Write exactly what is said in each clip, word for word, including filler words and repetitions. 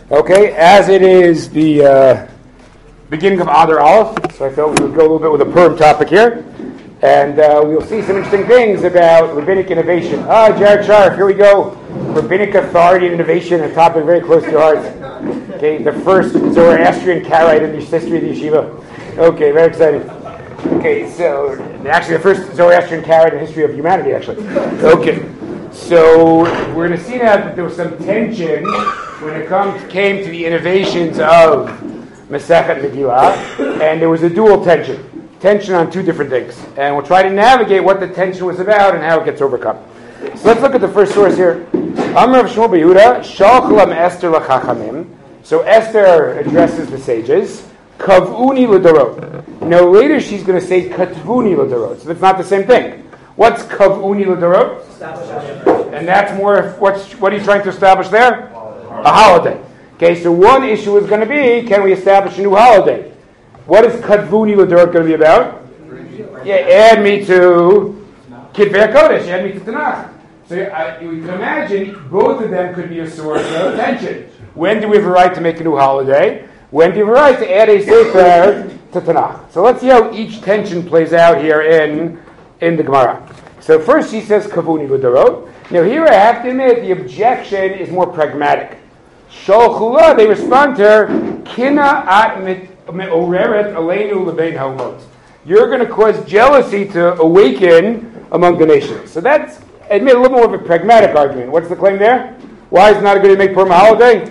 Okay, as it is the uh, beginning of Adar Aleph, so I thought we would go a little bit with a Purim topic here, and uh, we'll see some interesting things about rabbinic innovation. Ah, Jared Sharf, here we go. Rabbinic authority and innovation, a topic very close to your heart. Okay, the first Zoroastrian Karaite in the history of the yeshiva. Okay, very exciting. Okay, so actually the first Zoroastrian Karaite in the history of humanity, actually. Okay, so we're going to see now that there was some tension when it comes came to the innovations of Masechet Megillah, and there was a dual tension, tension on two different things, and we'll try to navigate what the tension was about and how it gets overcome. So let's look at the first source here. Amar of Shmuel Beyehuda, Shalchalam Esther lachachamim. So Esther addresses the sages. Kavuni l'dorot. Now later she's going to say Katvuni l'dorot. So that's not the same thing. What's Kavuni l'dorot? And that's more. What's what are you trying to establish there? A holiday. Okay, so one issue is going to be, can we establish a new holiday? What is Katvuni l'dorot going to be about? Yeah, add me to Kitvei HaKodesh, add me to Tanakh. So uh, you can imagine both of them could be a source of tension. When do we have a right to make a new holiday? When do we have a right to add a sefer to Tanakh? So let's see how each tension plays out here in, in the Gemara. So first she says Kavuni l'dorot. Now here I have to admit the objection is more pragmatic. Sholchula, they respond to her, Kina at me'oreret aleinu lebein haumot. You're going to cause jealousy to awaken among the nations. So that's, admit, a little more of a pragmatic argument. What's the claim there? Why is it not a good to make Purim a holiday?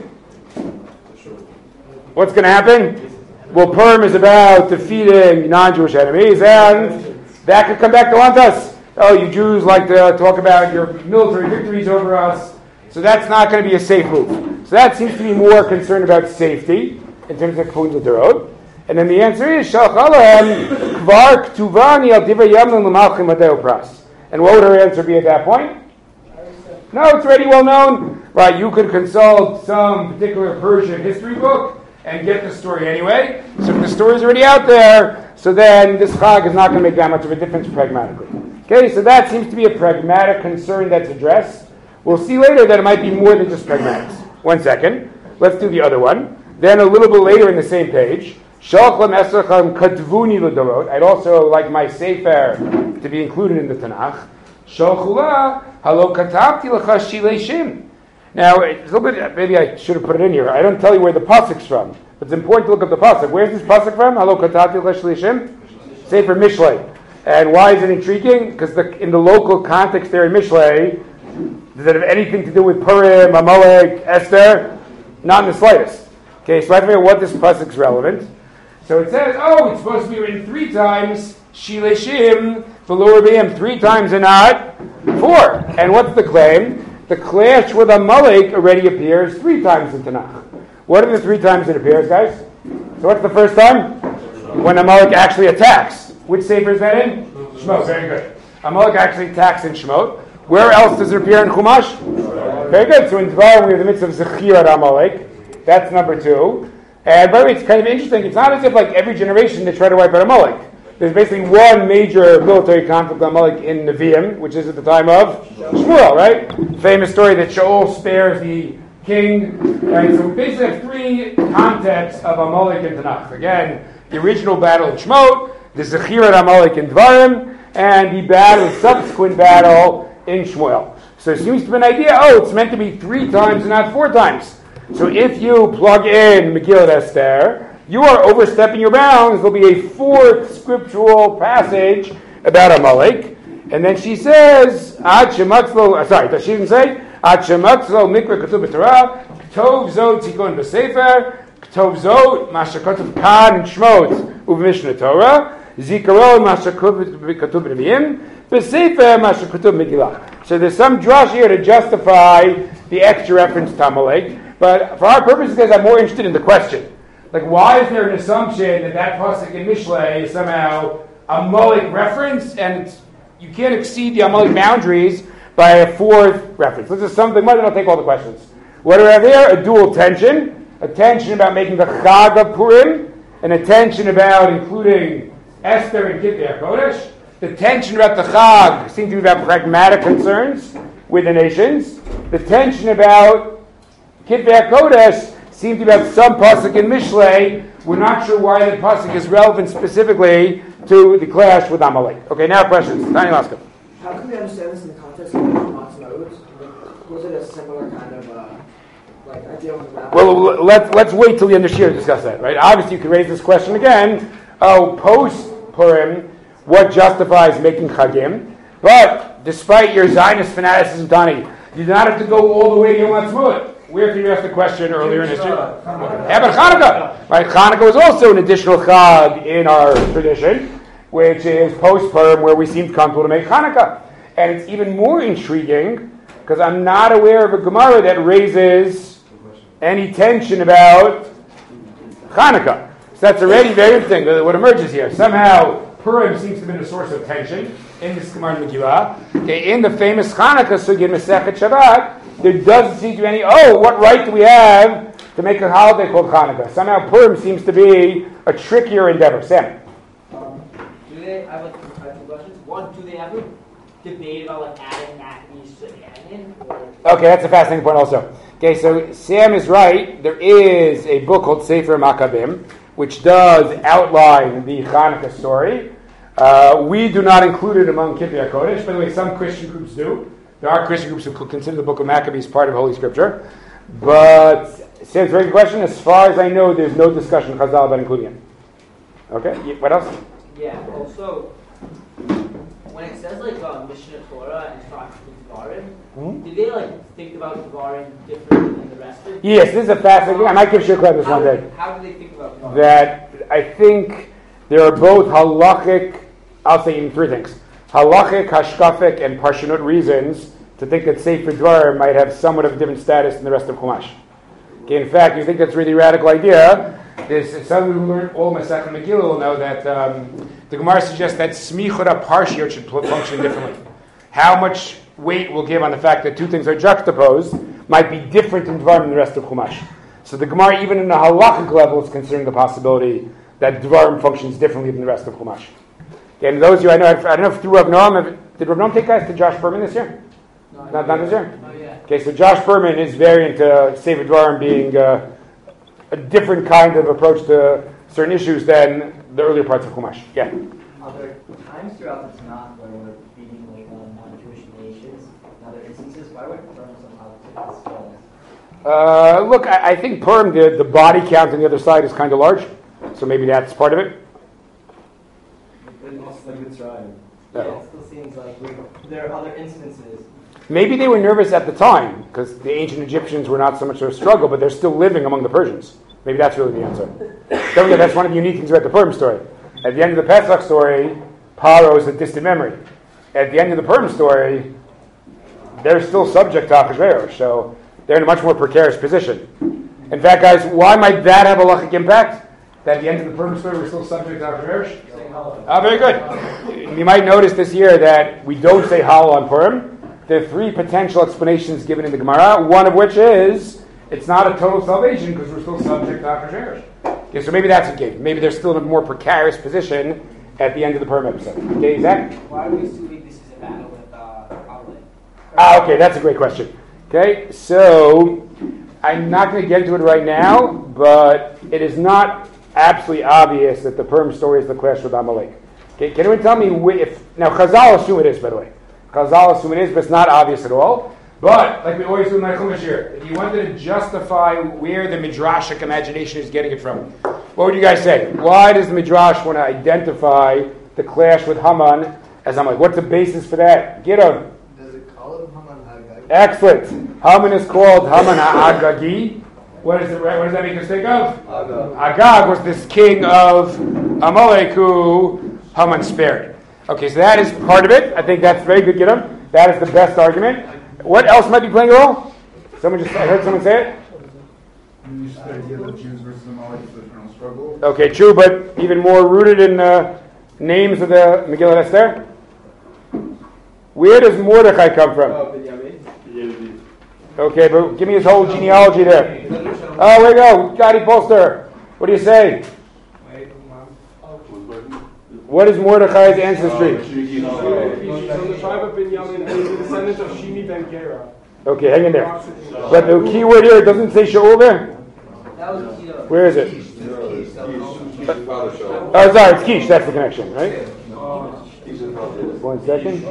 What's going to happen? Well, Purim is about defeating non-Jewish enemies, and that could come back to haunt us. Oh, you Jews like to talk about your military victories over us, so that's not going to be a safe move. So that seems to be more concerned about safety in terms of Kavuni l'dorot. And then the answer is, Shalchalem kvar ktuvani al divrei yamim l'malchim adeo pras. And what would her answer be at that point? No, it's already well known. Right, you could consult some particular Persian history book and get the story anyway. So if the story is already out there, so then this Chag is not going to make that much of a difference pragmatically. Okay, so that seems to be a pragmatic concern that's addressed. We'll see later that it might be more than just pragmatics. One second. Let's do the other one. Then a little bit later in the same page, Shalchlam Esracham Katvuni l'dorot. I'd also like my sefer to be included in the Tanakh. Shalchula halo katabti l'cha shilei shim. Now, it's a little bit, maybe I should have put it in here. I don't tell you where the pasuk's from, but it's important to look up the pasuk. Where's this pasuk from? Halo katabti l'cha shilei shim? Sefer Mishlei. And why is it intriguing? Because the, in the local context there in Mishlei, does it have anything to do with Purim, Amalek, Esther? Not in the slightest. Okay, so I have to figure out what this pasuk is relevant. So it says, oh, it's supposed to be written three times, Shilei Shim, below Rebbeim, three times and not four. And what's the claim? The clash with Amalek already appears three times in Tanakh. What are the three times it appears, guys? So what's the first time? When Amalek actually attacks. Which sefer is that in? Shemot, very good. Amalek actually attacks in Shemot. Where else does it appear in Chumash? Very good. So in Dvar we have the mitzvah of Zechir Amalek. That's number two. And by the way, it's kind of interesting. It's not as if like every generation they try to wipe out Amalek. There's basically one major military conflict with Amalek in Nevi'im, which is at the time of Shmuel, right? Famous story that Shaul spares the king. Right? So we basically have three contexts of Amalek in Tanakh. Again, the original battle of Shemot, the Zechirat Amalek in Dvarim, and the battle, the subsequent battle in Shmuel. So it seems to be an idea, oh, it's meant to be three times and not four times. So if you plug in Megillat Esther, you are overstepping your bounds. There'll be a fourth scriptural passage about Amalek. And then she says, Ad shematzlo, sorry, does she even say? Ad shematzlo mikra katub b'torah, ktov zo tzikon b'sefer, ktov zo masha katub kan in Shmot u'v'mishnah Torah, zikaron masha katub b'nevi'im, b'sefer masha katub Megillah. So there's some drush here to justify the extra reference to Amalek. But for our purposes, guys, I'm more interested in the question. Like, why is there an assumption that that pasuk in Mishlei is somehow a Amalek reference, and it's, you can't exceed the Amalek boundaries by a fourth reference? This is something, might not take all the questions. What do we have here? A dual tension. A tension about making the Chag of Purim, and a tension about including Esther and Kitvei HaKodesh. The tension about the Chag seems to be about pragmatic concerns with the nations. The tension about Kitvei HaKodesh seem to have some pasuk in Mishlei. We're not sure why the pasuk is relevant specifically to the clash with Amalek. Okay, now questions. Tiny Laska. How can we understand this in the context of Matzot? Was it a similar kind of uh, like idea with the Well, let's let's wait till the end of Shir to discuss that, right? Obviously, you could raise this question again. Oh, post Purim, what justifies making Chagim? But despite your Zionist fanaticism, Tani, you do not have to go all the way to Yom Ha'atzmaut. Where can you ask the question earlier in history? How about Hanukkah? Right, Hanukkah was also an additional Chag in our tradition, which is post-Purim, where we seemed comfortable to make Hanukkah. And it's even more intriguing, because I'm not aware of a Gemara that raises any tension about Hanukkah. So that's already very interesting, what emerges here. Somehow, Purim seems to have been a source of tension in this Gemara Megillah. Okay, in the famous Hanukkah Sugya in Masechet Shabbat, there doesn't seem to be any, oh, what right do we have to make a holiday called Hanukkah? Somehow Purim seems to be a trickier endeavor. Sam? Um, do they, I have, like, I have two questions. One, do they ever debate about like adding Maccabees to the canon? Okay, that's a fascinating point also. Okay, so Sam is right. There is a book called Sefer Maccabim, which does outline the Hanukkah story. Uh, we do not include it among Kippur HaKodesh. By the way, some Christian groups do. There are Christian groups who consider the book of Maccabees part of Holy Scripture. But, Sam's very good question. As far as I know, there's no discussion in Chazal about including it. Okay, what else? Yeah, also, when it says like uh, Mishnah Torah and talks to Dvarim, mm-hmm. did they like think about Dvarim differently than the rest of it? Yes, this is a fascinating. I might give you a clip this how, one day. How do they think about Dvarim? That I think there are both halachic, I'll say even three things, halachic, hashkafic, and parshanut reasons to think that Sefer Dvarim might have somewhat of a different status than the rest of Chumash. Okay, in fact, you think that's a really radical idea. There's someone who learned all Masechet Megillah will know that um, the Gemara suggests that Smichot HaParshiot should function differently. How much weight we'll give on the fact that two things are juxtaposed might be different in Dvarim than the rest of Chumash. So the Gemara, even in the halachic level, is considering the possibility that Dvarim functions differently than the rest of Chumash. Okay, and those of you I know, I don't know if through Rav Noam, did Rav Noam take guys to Josh Berman this year? No, not, not this year? Not yet. Okay, so Josh Berman is very into Sefer Dvarim being uh, a different kind of approach to certain issues than the earlier parts of Chumash. Yeah? Are there times throughout the Tanakh where we're beating like uh, non-Jewish nations in other instances? Why would Purim somehow take this? Uh, look, I, I think Purim, the, the body count on the other side is kind of large, so maybe that's part of it. It's like Mitzrayim. Yeah, it still seems like we, there are other instances. Maybe they were nervous at the time because the ancient Egyptians were not so much of a struggle, but they're still living among the Persians. Maybe that's really the answer. Don't forget, that's one of the unique things about the Purim story. At the end of the Pesach story, Paro is a distant memory. At the end of the Purim story, they're still subject to Achashverosh, so they're in a much more precarious position. In fact, guys, why might that have a halachic impact? That at the end of the Purim story, we're still subject to Achashverosh? Ah, very good. You might notice this year that we don't say Hal on Purim. There are three potential explanations given in the Gemara, one of which is it's not a total salvation because we're still subject to Achashverosh. Okay, so maybe that's okay. Maybe they're still in a more precarious position at the end of the Purim episode. Okay, Zach? Why are we assuming this is a battle with uh, Amalek? Ah, okay, that's a great question. Okay, so I'm not going to get into it right now, but it is not absolutely obvious that the Purim story is the clash with Amalek. Okay, can anyone tell me if now Chazal assume it is, by the way. Chazal assume it is, but it's not obvious at all. But, like we always do in my Chumash here, if you wanted to justify where the Midrashic imagination is getting it from, what would you guys say? Why does the Midrash want to identify the clash with Haman as Amalek? What's the basis for that? Get on. Does it call him Haman Hagagi? Excellent. Haman is called Haman Hagagi. What, is it, what does that make us think of? Agag. Agag was this king of Amalek who Haman spared. Okay, so that is part of it. I think that's very good, Gidam. That is the best argument. What else might be playing a role? Someone just, I heard someone say it. You just the idea that Jews versus Amalek is the eternal struggle. Okay, true, but even more rooted in the names of the Megillah Esther. Where does Mordechai come from? Okay, but give me his whole genealogy there. Oh, there you go. Scotty Polster. What do you say? What is Mordechai's ancestry? He's from the tribe of Binyamin, and he's a descendant of Shimi ben Gera. Okay, hang in there. But the key word here, it doesn't say Shaul there? Where is it? Oh, sorry, it's Kish. That's the connection, right? One second.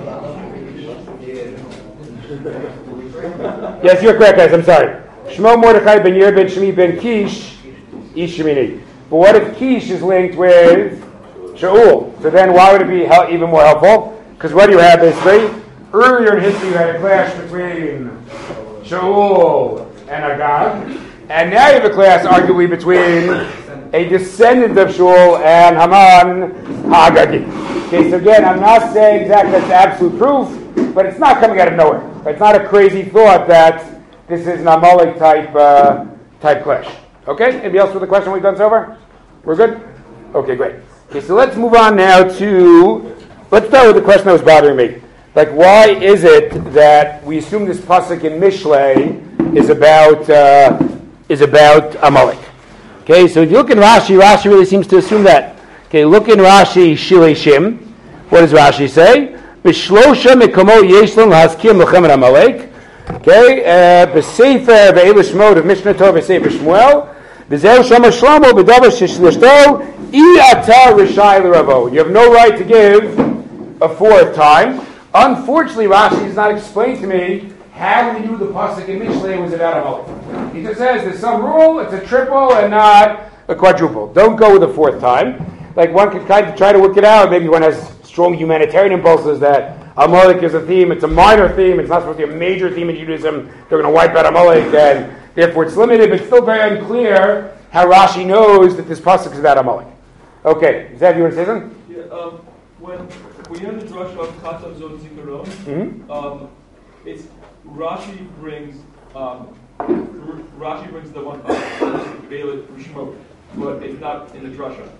Yes, you're correct, guys. I'm sorry. Shmo Mordechai ben Yer ben Shemi ben Kish, Ish Shemini. But what if Kish is linked with Shaul? So then why would it be hel- even more helpful? Because what do you have basically? Earlier in history you had a clash between Shaul and Agag. And now you have a clash arguably between a descendant of Shaul and Haman Hagagi. Okay, so again, I'm not saying exactly that's absolute proof, but it's not coming out of nowhere. It's not a crazy thought that this is an Amalek type uh, type clash. Okay, anybody else with a question we've done so far? We're good? Okay, great. Okay, so let's move on now to, let's start with the question that was bothering me. Like, why is it that we assume this pasuk in Mishlei is about uh, is about Amalek? Okay, so if you look in Rashi, Rashi really seems to assume that. Okay, look in Rashi, Shilei Shim. What does Rashi say? B'shlosha mekomo yeshlam haskir melchemet Amalek. Okay, b'sefer ve'elu shmod of Mishnah Torah v'sefer Shmuel. V'zeu shama shlomo b'davar sheshlishto I ata rishai l'ravo. You have no right to give a fourth time. Unfortunately, Rashi does not explain to me how we knew the pasuk in Mishlei was about Amalek. He just says there's some rule, it's a triple and not a quadruple. Don't go with a fourth time. Like one could kind of try to work it out. Maybe one has strong humanitarian impulses that Amalek is a theme, it's a minor theme, it's not supposed to be a major theme in Judaism. They're going to wipe out Amalek and therefore it's limited, but it's still very unclear how Rashi knows that this pasuk is about Amalek. Okay, Zev, you want to say something? Yeah, um, when we have the drush of Katav Zot Zikaron, Mm-hmm. um, it's Rashi brings um, R- Rashi brings the one Vela Rishmo, but it's not in the drasha.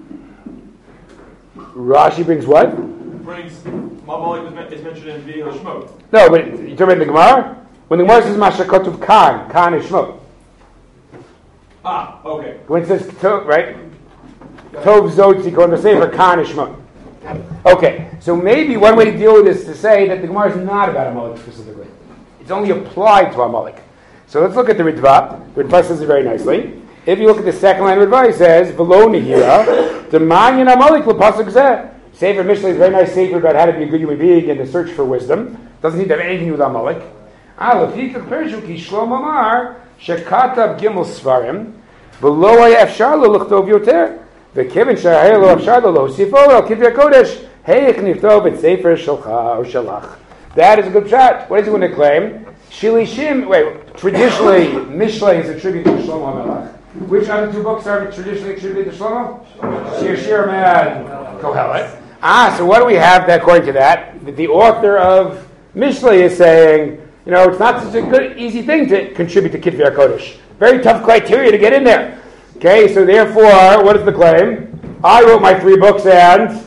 Rashi brings what? Brings Amalek is, men- is mentioned in Vela Shmo. No, but you're talking about the Gemara? When the Gemara says Masha Kotuv Khan, Khan is Shmo. Ah, okay. When it says Tov, right? Tov Zot Zikaron, the Sefer Khan is Shmo. Okay, so maybe one way to deal with this is to say that the Gemara is not about Amalek specifically. It's only applied to Amalek. So let's look at the Ritva. The Ritva says it very nicely. If you look at the second line of Ritva, it says, V'lo nehira, d'manyan Amalek l'pasuk zeh. Sefer Mishlei is a very nice sefer about how to be a good human being and the search for wisdom. Doesn't need to have anything to do with Amalek. Ah, l'fikach pershu ki Shlomo amar, shekatav gimel svarim, v'lo haya efshar lo l'chtov yoter. וכיוון שההיה לו אפשר לו להוסיפו על כתבי הקודש, היך נכתוב את ספר שלך או שלך. That is a good shot. What is he going to claim? Shilishim, wait, traditionally, Mishlei is attributed to Shlomo HaMelech. Which other two books are traditionally attributed to Shlomo? Shir Shirim and Kohelet. Ah, so what do we have that, according to that? That the author of Mishlei is saying, you know, it's not such a good, easy thing to contribute to Ketvi HaKodesh. Very tough criteria to get in there. Okay, so therefore, what is the claim? I wrote my three books and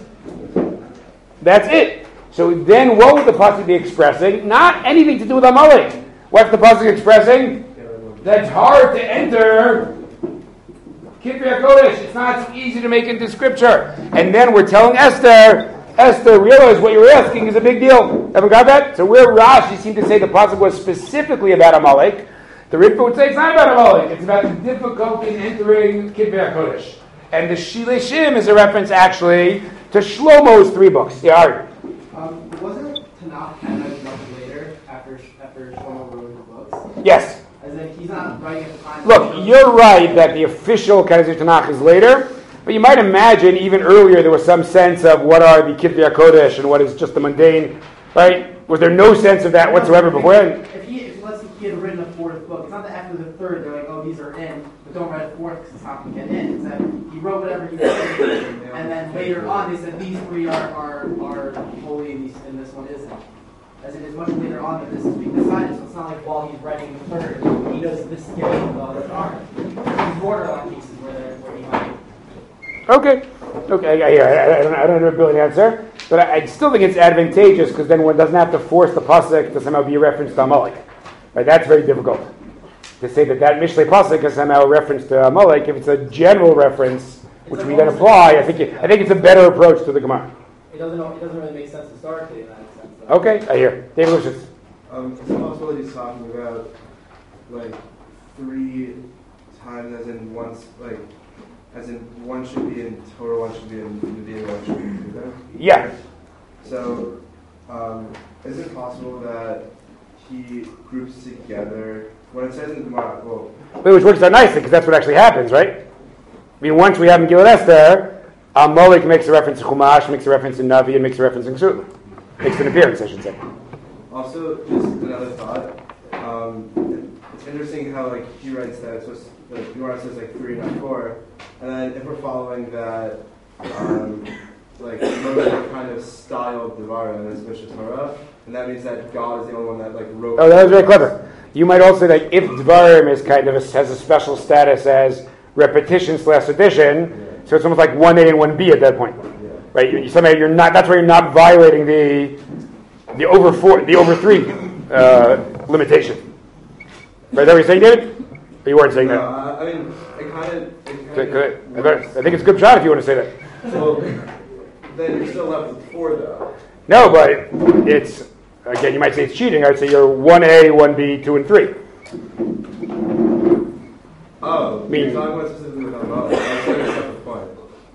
that's it. So then what would the pasuk be expressing? Not anything to do with Amalek. What's the pasuk expressing? That's hard to enter Kippur HaKodesh. It's not so easy to make into scripture. And then we're telling Esther, Esther, realize what you're asking is a big deal. Ever got that? So where Rashi seemed to say the pasuk was specifically about Amalek, the Ritva would say it's not about Amalek. It's about the difficulty in entering Kippur HaKodesh. And the Shilei Shim is a reference actually to Shlomo's three books. Yeah, Ari. Um, wasn't Tanakh kind of much later after after Shlomo wrote the books? Yes. As in, he's not writing at the time. Look, you're right that the official Kedusha Tanakh is later, but you might imagine even earlier there was some sense of what are the Kippur HaKodesh and what is just the mundane, right? Was there no sense of that whatsoever before? If he, if let's say he had written a fourth book, it's not that after the third they're like, oh, these are in, but don't write a fourth because it's not going to get in. It's that he wrote whatever he did, and then later on they said these three are are, are holy and, these, and this one isn't. As it is much later on that this is being decided, so it's not like while he's writing the third, he knows this is getting the other aren't. These borderline pieces where, they're, where he might. Okay. Okay, I, I, I don't, I don't know if Bill an answer, but I, I still think it's advantageous because then one doesn't have to force the pasuk to somehow be a reference to Amalek. Right? That's very difficult to say that that Mishlei pasuk is somehow a reference to Amalek. If it's a general reference, which like we then apply, I think it, I think it's a better approach to the Gemara. It doesn't. It doesn't really make sense historically in that sense. Though. Okay, I hear. David Lucius. Um, it's possible that he's talking about like three times as in once, like, as in one should be in Torah, one should be in Nevi'im, one should be in Ketubah? Yeah. So, um, is it possible that he groups together, when it says in the Gemara, well... Which works out nicely, because that's what actually happens, right? I mean, once we have Megillat Esther, Amalek makes a reference to Chumash, makes a reference to Navi, and makes a reference to Ksula. Makes an appearance, I should say. Also, just another thought. Um, it's interesting how like he writes that it's supposed to, the Gemara says like three, not four, and then if we're following that, um, like Moshe kind of styled Devarim as Mishnah Torah, and that means that God is the only one that like wrote. Oh, that was very clever. You might also say that if Devarim is kind of a, has a special status as repetition slash addition, yeah. So it's almost like one A and one B at that point, yeah. Right? You, somehow you're not. That's why you're not violating the the over four, the over three uh, limitation. Right? Is that what you're saying, David? Or you weren't saying no, that? Uh, I mean, it kind of. Good. I think it's a good shot if you want to say that. So then you're still left with four, though. No, but it's again. You might say it's cheating. I'd say you're one A, one B, two, and three. Oh, mean, you're talking about specifically about Moshe. That's a separate point.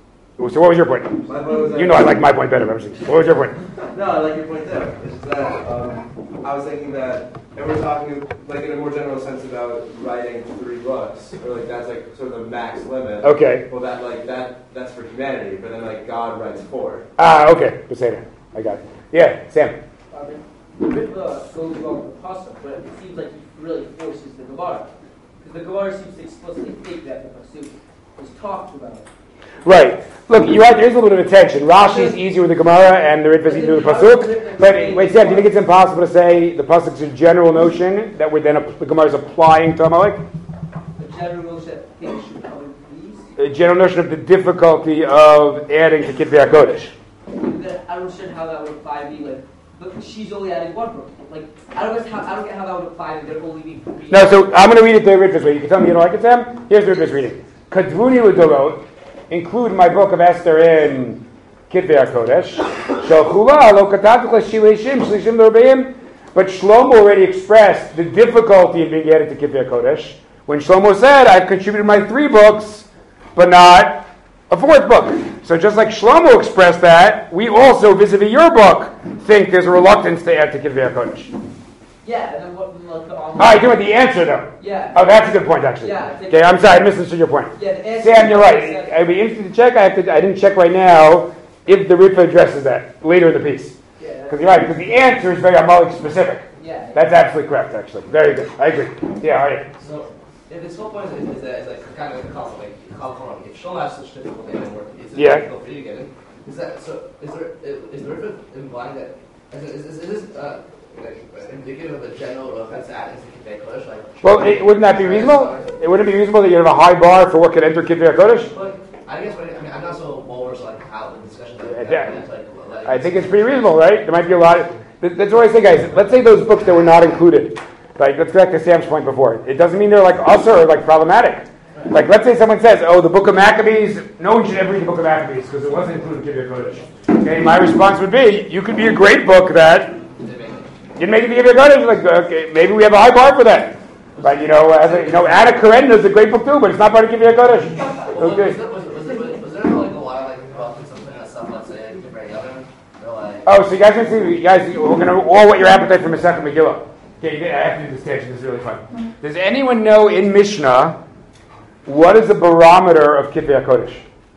So what was your point? My point was that you know I like my point better. What was your point? No, I like your point too. It's that um, I was thinking that, and we're talking like in a more general sense about writing three books, or like that's like sort of the max limit. Okay. Well, that like that that's for humanity, but then like God writes four. Ah, okay. Just say that. I got it. Yeah, Sam. I mean, Ritva goes along with the pasuk, but it seems like he really forces the Gemara. Because the Gemara seems to explicitly state that the pasuk was talked about. Right. Look, you're right. There is a little bit of tension. Rashi is easier with the Gemara, and the Ritva is easier with the pasuk. But wait, Sam, do you think it's impossible to say the pasuk is a general notion that we're then the Gemara is applying to Amalek? A general notion that things should come in peace. A general notion of the difficulty of adding to Kitvei HaKodesh. I don't understand how that would apply to me. Like, but she's only adding one book. Like, I don't get how I don't get how that would apply to there only being three. No, so I'm going to read it the Ritva's way. You can tell me you don't like it, Sam? Here's the Ritva's reading. Kadvuni l'dorot, include my book of Esther in Kitvei HaKodesh. Shalchula lo katatu l'shilishim shlishim l'rbeim. But Shlomo already expressed the difficulty in being added to Kitvei HaKodesh when Shlomo said, I've contributed my three books, but not a fourth book. So just like Shlomo expressed that, we also, vis-a-vis your book, think there's a reluctance to add to Kitvei HaKodesh. Yeah, and then what? Like, the All right, do it the answer though. Yeah. Oh, that's a good point, actually. Yeah. Okay, I'm sorry, I misunderstood your point. Yeah. The answer Sam, you're right. I'd be interested to check. I have to. I didn't check right now if the Ritva addresses that later in the piece. Yeah. Because you're right. Because the answer is very Amalek specific. Yeah. That's absolutely correct, actually. Very good. I agree. Yeah. All right. So, if this whole point is, is, that it's like kind of a couple, like couple, if Shlomo has such difficulty in work, it's Yeah. difficult for you to get in. Is that so? Is there is there implying that? Is, is, is, is this uh, like, indicative of a general offense adding to Kitvei HaKodesh? Like, Well, it, wouldn't that be reasonable? It wouldn't it be reasonable that you have a high bar for what could enter Kitvei HaKodesh? But I guess what I, I mean, I'm not so well versed like how the discussion. Like, Yeah. that, like, letting I think it's pretty reasonable, right? There might be a lot. Of, that's what I say, guys. Let's say those books that were not included. Like, let's go back to Sam's point before. It doesn't mean they're like us or like problematic. Like, let's say someone says, "Oh, the Book of Maccabees. No one should ever read the Book of Maccabees because it wasn't included in Kitvei HaKodesh." Okay, my response would be, "You could be a great book that didn't make it to Kitvei HaKodesh." Like, okay, maybe we have a high bar for that. But you know, as a, you know, Anna Karenina is a great book too, but it's not part of Kitvei HaKodesh. Okay. Was, was, was, was, was there like a lot of like involved something that stuff? Let's say Kitvei HaKodesh. Like, Oh, so you guys can see, you guys, we're going to all whet your appetite for Masechet Megillah. Okay, I have to do this tangent. This is really fun. Does anyone know in Mishnah what is the barometer of Kitvei HaKodesh?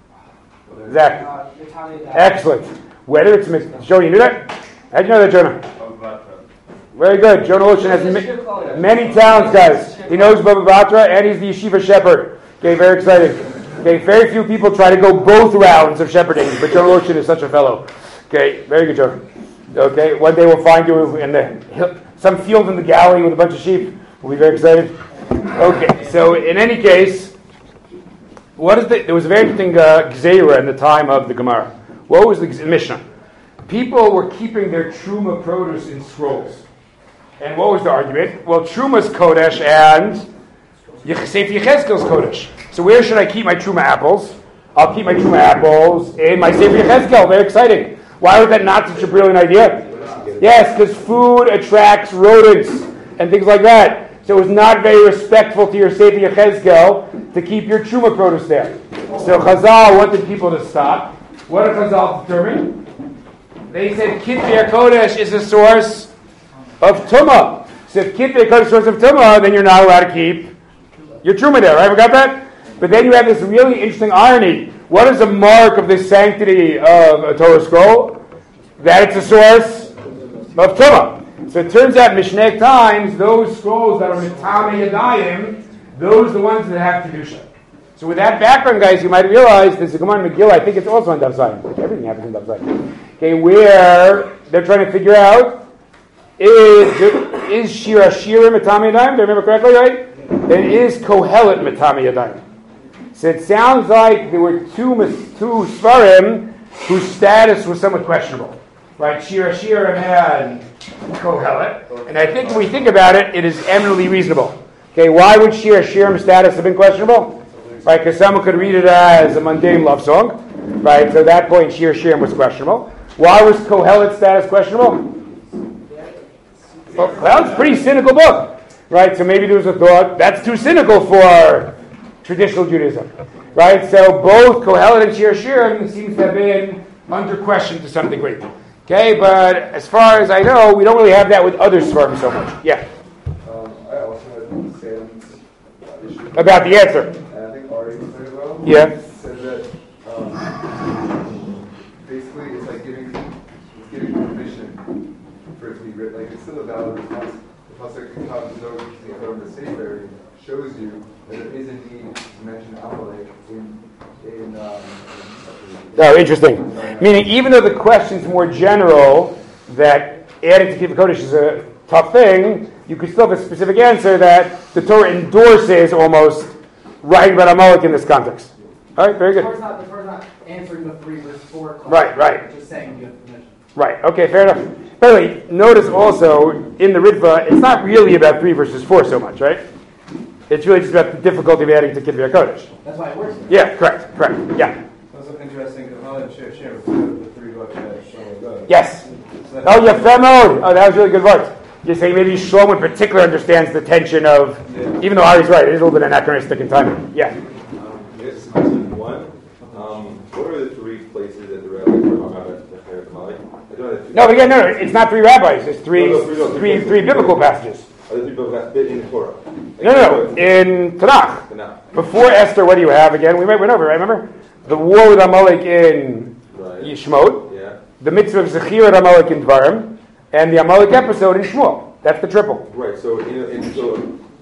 Zach. Excellent. Whether it's Mishnah. Jonah, you knew that? How'd you know that, Jonah? Very good. Jonah Ocean has ma- many talents, guys. He knows Baba Batra and he's the yeshiva shepherd. Okay, very excited. Okay, very few people try to go both rounds of shepherding, but Jonah Ocean is such a fellow. Okay, very good, Jonah. Okay, one day we'll find you in the some field in the Galilee with a bunch of sheep. We'll be very excited. Okay, so in any case, what is the? There was a very interesting uh, gzeira in the time of the Gemara. What was the Mishnah? People were keeping their truma produce in scrolls, and what was the argument? Well, truma's kodesh and Sefer Yechezkel's kodesh. So where should I keep my truma apples? I'll keep my truma apples in my Sefer Yechezkel. Very exciting. Why was that not such a brilliant idea? Yes, because food attracts rodents and things like that. So it was not very respectful to your Sefer Yechezkel to keep your Truma produce there. So Chazal wanted people to stop. What did Chazal determine? They said Kitvei HaKodesh is a source of Tumah. So if Kitvei HaKodesh is a source of Tumah, then you're not allowed to keep your Truma there, right? We got that? But then you have this really interesting irony. What is the mark of the sanctity of a Torah scroll? That it's a source of Tumah. So it turns out, Mishneh times, those scrolls that are Mitame Yadayim, those are the ones that have Kedusha. So with that background, guys, you might realize there's a Gemara in Megillah, I think it's also on Daf Zayin. Everything happens in Daf Zayin. Okay, where they're trying to figure out, is, is Shir Hashirim Mitame Yadayim? Do I remember correctly, right? And is Kohelet Mitame Yadayim? So it sounds like there were two, two Svarim whose status was somewhat questionable. Right, Shir Hashirim and Kohelet. And I think when we think about it, it is eminently reasonable. Okay, why would Shir Hashirim status have been questionable? Right, because someone could read it as a mundane love song. Right, so at that point Shir Hashirim was questionable. Why was Kohelet's status questionable? Well, well, it's a pretty cynical book. Right, so maybe there was a thought, that's too cynical for traditional Judaism. Right, so both Kohelet and Shir Hashirim seems to have been under question to some degree. Okay, but as far as I know, we don't really have that with other Svarim so much. Yeah. Um, I also had Sam's uh, issue. About the answer. And I think Ari was there well. Yeah. Said that um, basically it's like giving it's giving permission for it to be written. Like it's still a valid response. The pasuk in the Sefer shows you that it is indeed to mention Amalek in in. Um, Oh, interesting. Meaning, even though the question's more general, that adding to Kitvei Kodesh is a tough thing, you could still have a specific answer that the Torah endorses almost writing about Amalek in this context. All right, very good. The Torah's not, the Torah's not answering the three verse four question. Right, right. Just saying you have permission. Right, okay, fair enough. By the way, notice also, in the Ritva, it's not really about three verses four so much, right? It's really just about the difficulty of adding to Kitvei Kodesh. That's why it works. Yeah, correct, correct, yeah. Interesting, Kohelet Shir Shir was the three books that Shlomo does. Yes. So Oh, yeah, Femod. Oh, that was really good words. You're saying maybe Shlomo in particular understands the tension of, Yeah. even though Ari's right, it is a little bit anachronistic in timing. Yeah. Um, I guess question one. Um, what are the three places that the rabbis were talking about the Chayot Amalek? I don't know. No, but again, no, no, it's not three rabbis. It's three, No, no, three, no, three, three, three biblical passages. Are the three books that fit in the Torah? Like, No, no, no. In Tanakh. Tanakh. Before Esther, what do you have again? We went over, right? Remember? The war with Amalek in Right. Yishmot, Yeah. the mitzvah of Zechir at Amalek in Dvarim, and the Amalek episode in Shmuel. That's the triple. Right. So in, in so,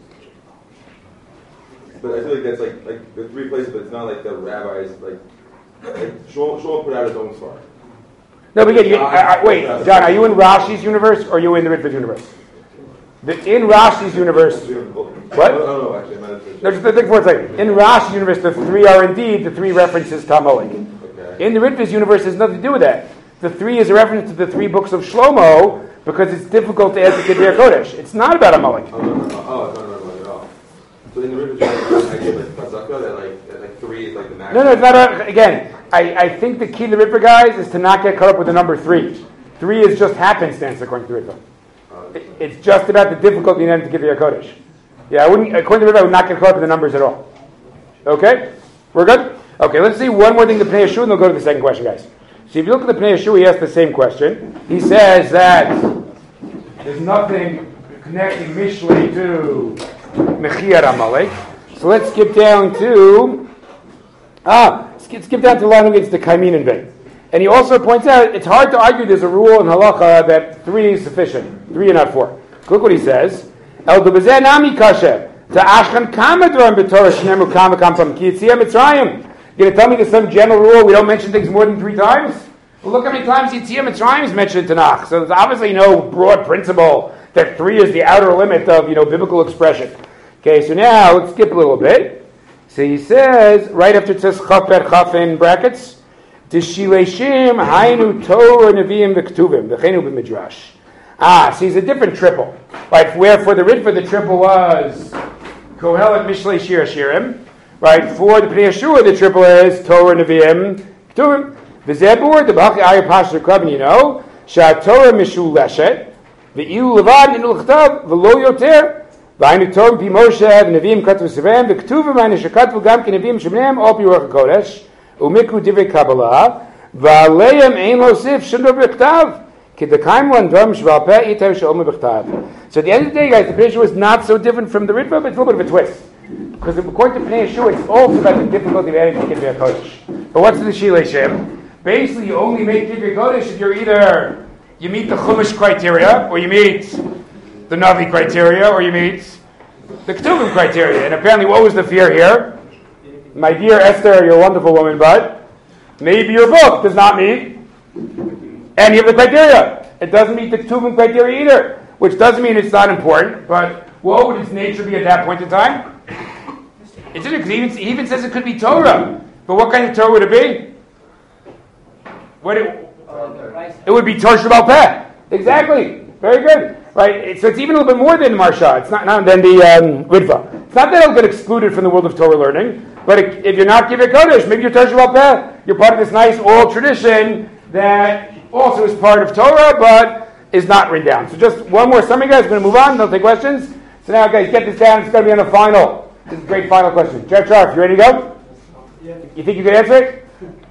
but I feel like that's like like the three places, but it's not like the rabbis like. Like Shmuel, Shmuel put out his own star. No, but again, you, I, I, wait, John, are you in Rashi's universe or are you in the Ritva's universe? The, in Rashi's universe, What? I don't know, actually. I'm not sure. no, just think for a second. In Rashi's universe, the three are indeed the three references to Amalek. Okay. In the Ritva's universe, there's nothing to do with that. The three is a reference to the three books of Shlomo because it's difficult to add to Kitvei Kodesh. It's not about Amalek. Oh, no, no, no. Oh, no, no, no, at all. So in the river, I give like Pasaka that like that like three is like the max. No, no, it's not. A, again, I, I think the key to the Ritva, guys, is to not get caught up with the number three. Three is just happenstance according to Ritva. It, it's just about the difficulty in adding to Kitvei Kodesh. Yeah, I wouldn't. According to Ritva, I would not get caught up with the numbers at all. Okay, we're good. Okay, let's see one more thing to Pnei Yeshua, and then we'll go to the second question, guys. So if you look at the Pnei Yeshua, he asks the same question. He says that there's nothing connecting Mishlei to Mechiyat Amalek. So let's skip down to ah, skip, skip down to the line who gets the Kaimin in vain. And he also points out it's hard to argue there's a rule in halacha that three is sufficient, three and not four. Look what he says. El dubazeh nami kasher to ashkan kamadron b'torah shnemu kam v'kam pam ki yitziyah Mitzrayim. You're going to tell me there's some general rule we don't mention things more than three times? Well, look how many times Yitziyah Mitzrayim is mentioned in Tanakh. So there's obviously no broad principle that three is the outer limit of, you know, biblical expression. Okay, so now let's skip a little bit. So he says, right after it says Chaf Bet Chaf in brackets, Tishileshim Hainu Torah Nevi'im V'Ktuvim V'Chenu B'Midrash. Ah, so he's a different triple. Right, where for the Ritva the triple was Kohelet Mishlei Shir Shirim. Right, for the Pnei Yeshua the triple is Torah Nevi'im Ktuvim. The Zebur, the B'Haki Ayah Pasha Krabin, you know, Shah Torah Mishuleshet, the Ilu Levad Ninu L'Chtav, V'Lo Yoter, והיינו תום פי משה ונביאים כתבו סביהם, וכתובו היינו שכתבו גם כנביאים שבניהם על פי רוח הקודש, ומקרו דברי קבלה, ועליהם אין להוסיף שום דבר בכתב, כי דקיימו on דברים שבעל פה איתר שאומר בכתב. So at the end of the day, guys, the Pnei Yeshua is not so different from the Ritva, but it's a little bit of a twist. Because according to Pnei Yeshua, it's also about the difficulty of adding to Kivrei HaKodesh. But what's the Shilei Shem? Basically, you only make Kivrei HaKodesh if you're either, you meet the Chumash criteria, or you meet the Navi criteria, or you meet the Ketuvim criteria. And apparently, what was the fear here? My dear Esther, you're a wonderful woman, but maybe your book does not meet any of the criteria. It doesn't meet the Ketuvim criteria either, which doesn't mean it's not important, but what would its nature be at that point in time? It's in it, because he even, he even says it could be Torah. But what kind of Torah would it be? What it, it would be Torah Sheba'al Peh. Exactly. Very good. Right? So it's even a little bit more than Marsha. It's not, not than the um, Ritva. It's not that it'll get excluded from the world of Torah learning, but it, if you're not Kivrei Kodesh, maybe you're Torah Sheba'al Peh. You're part of this nice oral tradition that also is part of Torah, but is not written down. So just one more summary, guys. We're going to move on. Don't take questions. So now, guys, get this down. It's going to be on the final. This is a great final question. Jeff Sharp, you ready to go? Yeah. You think you can answer it?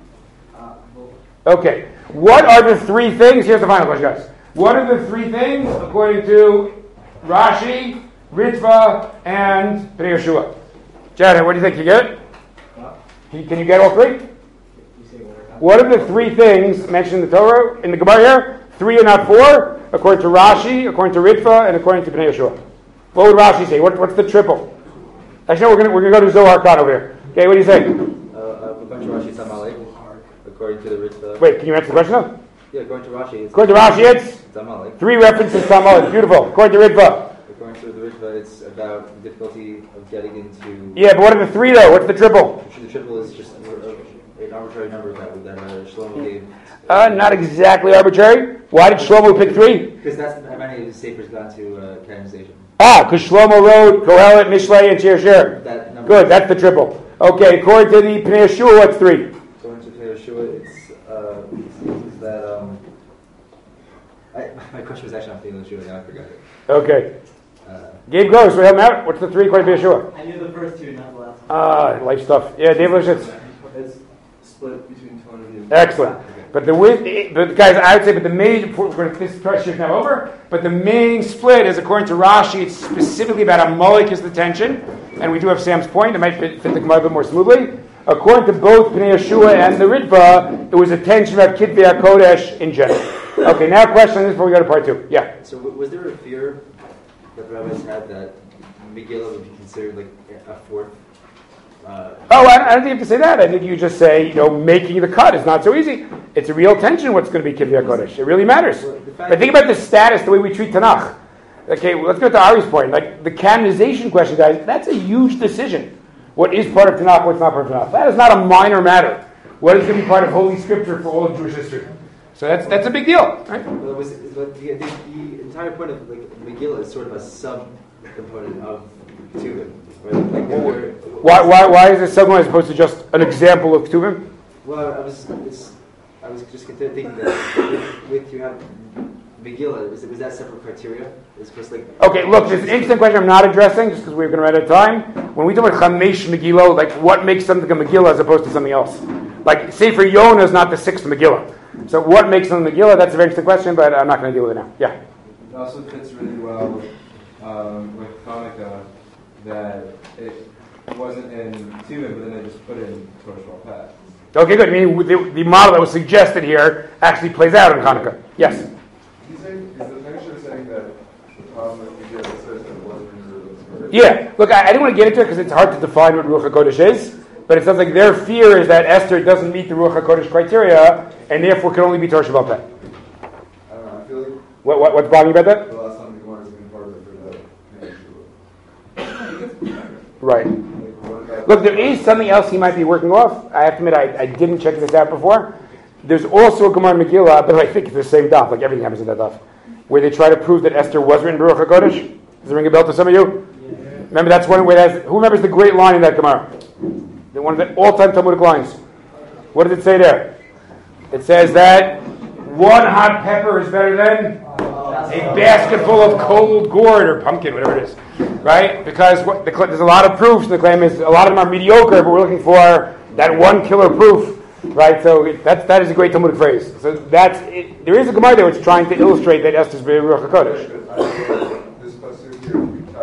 Okay. What are the three things? Here's the final question, guys. What are the three things, according to Rashi, Ritva, and Pnei Yeshua? Jared, what do you think? You get it? Can you, can you get all three? What are the three things mentioned in the Torah, in the Gemara here? Three and not four, according to Rashi, according to Ritva, and according to Pnei Yeshua. What would Rashi say? What, what's the triple? Actually, no, we're going we're gonna go to Zohar Khan over here. Okay, what do you say? Uh, uh, according to Rashi, it's Amalek. According to the Ritva. Wait, can you answer the question now? Yeah, according to Rashi, it's According to Rashi, it's? It's Amalek. Three references to Amalek. Beautiful. According to Ritva. According to the Ritva, it's about the difficulty of getting into... Yeah, but what are the three, though? What's the triple? The triple is just an arbitrary number that, that uh, Shlomo gave. Uh, not exactly arbitrary. Why did Shlomo pick three? Because that's how many of his Sefer's gone to uh, canonization. Ah, because Shlomo wrote Kohelet, Mishlei, and Shir Shir. That number Good, that's the triple. Okay, according to the Pnei Yeshua, what's three? According to Pnei Yeshua, it's, uh, it's that, um... I, my question was actually on Pnei Yeshua, now I forgot it. Okay. Uh, Gabe Gross, we help him out. What's the three according to Pnei Yeshua? I knew the first two, not the last one. Ah, life stuff. Yeah, Dave Lishitz. It's split between two hundred and... Excellent. But the with, but guys, I would say, but the main, this question is now over, but the main split is, according to Rashi, it's specifically about Amalek is the tension, and we do have Sam's point, it might fit, fit the Gemara a bit more smoothly. According to both Pnei Yeshua and the Ritva, it was a tension about Kitvei HaKodesh in general. Okay, now a question on this before we go to part two. Yeah? so w- was there a fear that the rabbis had that Megillah would be considered like a fourth? Uh, Oh, I, I don't think you have to say that. I think you just say, you know, making the cut is not so easy. It's a real tension what's going to be Kivrei HaKodesh. It really matters. But think about the status, the way we treat Tanakh. Okay, well, let's go to Ari's point. Like, the canonization question, guys, that's a huge decision. What is part of Tanakh, what's not part of Tanakh? That is not a minor matter. What is going to be part of Holy Scripture for all of Jewish history? So that's that's a big deal, right? Well, it was, but the, the, the entire point of like Megillah is sort of a sub-component of Ketuvim. Right? Like, there were- Why, why, why is it someone as opposed to just an example of Ketuvim? Well, I was, it's, I was just thinking that with, with you have Megillah, was, was that separate criteria? It's just like Okay, look, this is an interesting question I'm not addressing just because we're going to run out of time. When we talk about Chamesh Megillah, like what makes something a Megillah as opposed to something else? Like, say for Yonah is not the sixth Megillah. So what makes them Megillah? That's a very interesting question, but I'm not going to deal with it now. Yeah. It also fits really well with, um, with Hanukkah that it wasn't in Tuvim, but then they just put it in Torah Sheba'al Peh. Okay, good. I mean, the, the model that was suggested here actually plays out in Hanukkah. Yes? He's saying, is the Pnei Yeshua saying that the problem with Megillah says that it wasn't in the Yeah. Look, I, I didn't want to get into it because it's hard to define what Ruach HaKodesh is, but it sounds like their fear is that Esther doesn't meet the Ruach HaKodesh criteria and therefore can only be Torah Sheba'al Peh. I don't know, I feel like What, what, what's bothering you about that? the last time the Gemara has been part of it for the Pnei Yeshua. Right. Like, what about- Look, there is something else he might be working off. I have to admit, I, I didn't check this out before. There's also a Gemara in Megillah, but I think it's the same daf, like everything happens in that daf, where they try to prove that Esther was written Ruach HaKodesh. Does it ring a bell to some of you? Yeah. Remember, that's one where it has, who remembers the great line in that Gemara? The, one of the all-time Talmudic lines. What does it say there? It says that one hot pepper is better than a basket full of cold gourd or pumpkin, whatever it is. right? Because what the, there's a lot of proofs, and the claim is a lot of them are mediocre, but we're looking for that one killer proof, right? So it, that's, that is a great Talmudic phrase. So that's it, there is a Gemara there which is trying to illustrate that Esther's Ruach HaKodesh. This pasuk here,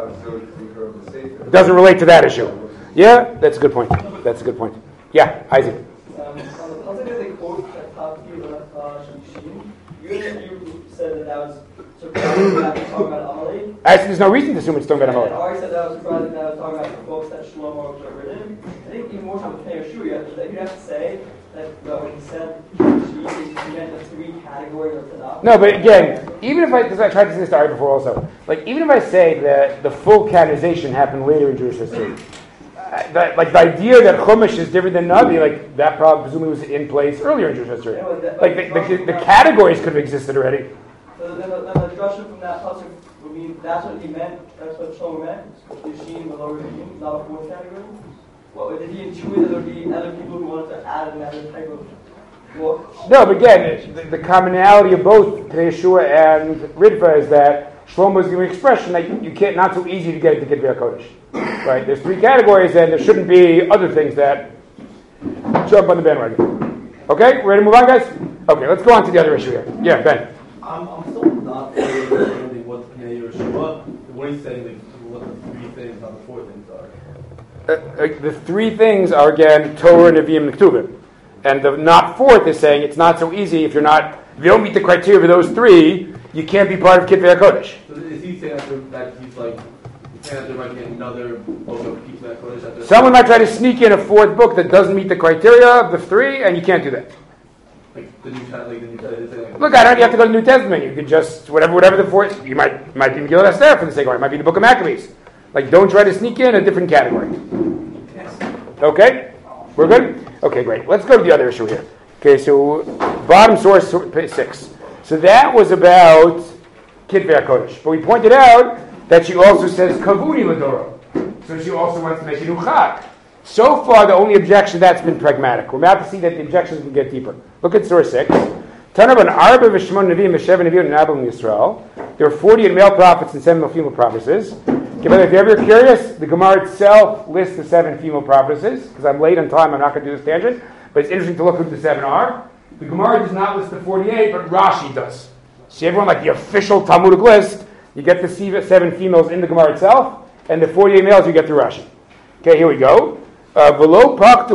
It doesn't relate to that issue. Yeah, that's a good point. That's a good point. Yeah, Isaac. Um, on the pasuk that they quote at top of Shishim, you said that that was surprising that was talking about Amalek. Actually, there's no reason to assume it's talking about And Amalek. Ari said that was surprising that was talking about the books that Shlomo had written. I think even more time with Yeshua, that you'd have to say that well, when he said Shishim, he meant the three categories of Tanakh. No, but again, even if I, because I tried to say this to Ari before also, like even if I say that the full canonization happened later in Jewish history, uh, that, like the idea that Chumash is different than Navi, like that probably presumably was in place earlier in Jewish history. Anyway, that, Like the, the, the categories could have existed already. So then the, then the destruction from that pasuk would mean that's what he meant, that's what Shlomo meant, Yeshim, the lower Yeshim, not a fourth category? Well, did he intuit that there would be other people who wanted to add another type of book? No, but again, the, the commonality of both Yeshua and Ridva is that Shlomo is giving expression that you, you can't, not so easy to get into Kitvei HaKodesh. Right? There's three categories, and there shouldn't be other things that jump on the bandwagon. Okay, we're ready to move on, guys? Okay, let's go on to the other issue here. Yeah, Ben. I'm, I'm still not really understanding what Pnei Yehoshua, what he's saying, like, what the three things, not the four things are. Uh, uh, the three things are, again, Torah, Nevi'im, and Ketuvim. And the not fourth is saying it's not so easy if you're not, if you don't meet the criteria for those three, you can't be part of Kitvei HaKodesh. So is he saying that, there, that he's like, he's saying that there might be another book of Kitvei HaKodesh? that there's- Someone might try to sneak in a fourth book that doesn't meet the criteria of the three, and you can't do that. Like the New Testament, like the New Testament, it's like, Look, I don't you have to go to the New Testament. You could just, whatever whatever the fourth, you might might be Megillah Esther for the sake of it. It might be the Book of Maccabees. Like, don't try to sneak in a different category. Okay? We're good? Okay, great. Let's go to the other issue here. Okay, so bottom source, page six. So that was about Kitvei HaKodesh. But we pointed out that she also says Kavuni Ladoro. So she also wants to make a new Chag. So far, the only objection that's been pragmatic. We're about to see that the objections will get deeper. Look at source six. There are forty-eight male prophets and seven female prophetesses. Okay, but if you're ever curious, the Gemara itself lists the seven female prophetesses. Because I'm late on time, I'm not going to do this tangent. But it's interesting to look who the seven are. The Gemara does not list the forty-eight, but Rashi does. See, everyone, like the official Talmudic list, you get the seven females in the Gemara itself, and the forty-eight males you get through Rashi. Okay, here we go. Uh, What's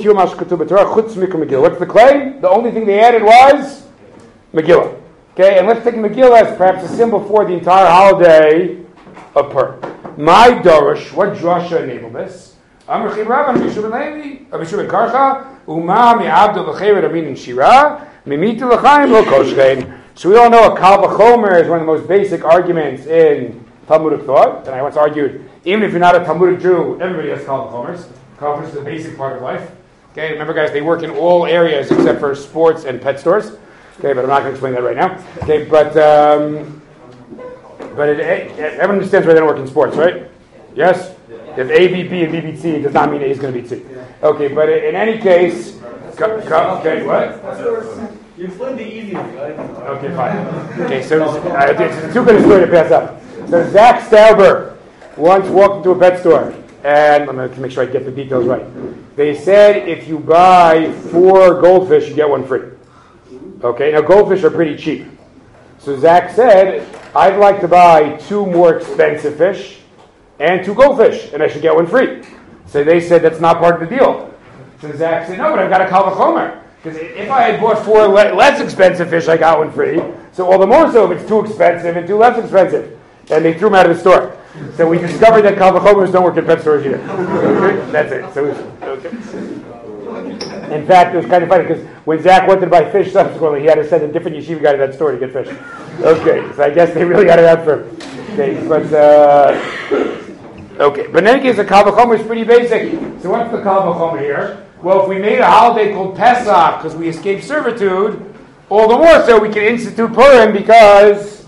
the claim? The only thing they added was Megillah. Okay, and let's take Megillah as perhaps a symbol for the entire holiday of Purim. My Dorish, what drasha enabled this? Amr Chibra, Amr Yishuv Levi, Amr Yishuv Karcha, Uma mi'abdu l'chayr amin in Shira, mimitu l'chaim lo koshchein. So we all know a Kal V'chomer is one of the most basic arguments in Talmudic thought, and I once argued, even if you're not a Talmudic Jew, everybody has Kal V'chomers. Kal V'chomer is the basic part of life. Okay, remember guys, they work in all areas except for sports and pet stores. Okay, but I'm not going to explain that right now. Okay, but um, but it, it, everyone understands why they don't work in sports, right? Yes? If A, B, B, and B, B, C, it does not mean A is going to be C. Okay, but in any case, co- co- okay, what? you explained the easy one, right? Okay, fine. Okay, so uh, it's too good a story to pass up. So Zach Stauber once walked into a pet store, and I'm going to make sure I get the details right. They said if you buy four goldfish, you get one free. Okay, now goldfish are pretty cheap. So Zach said, I'd like to buy two more expensive fish and two goldfish, and I should get one free. So they said that's not part of the deal. So Zach said, no, but I've got a Kal V'chomer. Because if I had bought four le- less expensive fish, I got one free. So all the more so if it's too expensive and two less expensive. And they threw him out of the store. So we discovered that Kal V'chomers don't work at pet stores either. Okay? That's it. So it was, okay. In fact, it was kind of funny because when Zach wanted to buy fish subsequently, he had to send a different yeshiva guy to that store to get fish. Okay, so I guess they really got it out for him. Okay, but uh, okay, but in any case, the Kal V'chomer is pretty basic. So what's the Kal V'chomer here? Well, if we made a holiday called Pesach because we escaped servitude, all the more so we can institute Purim because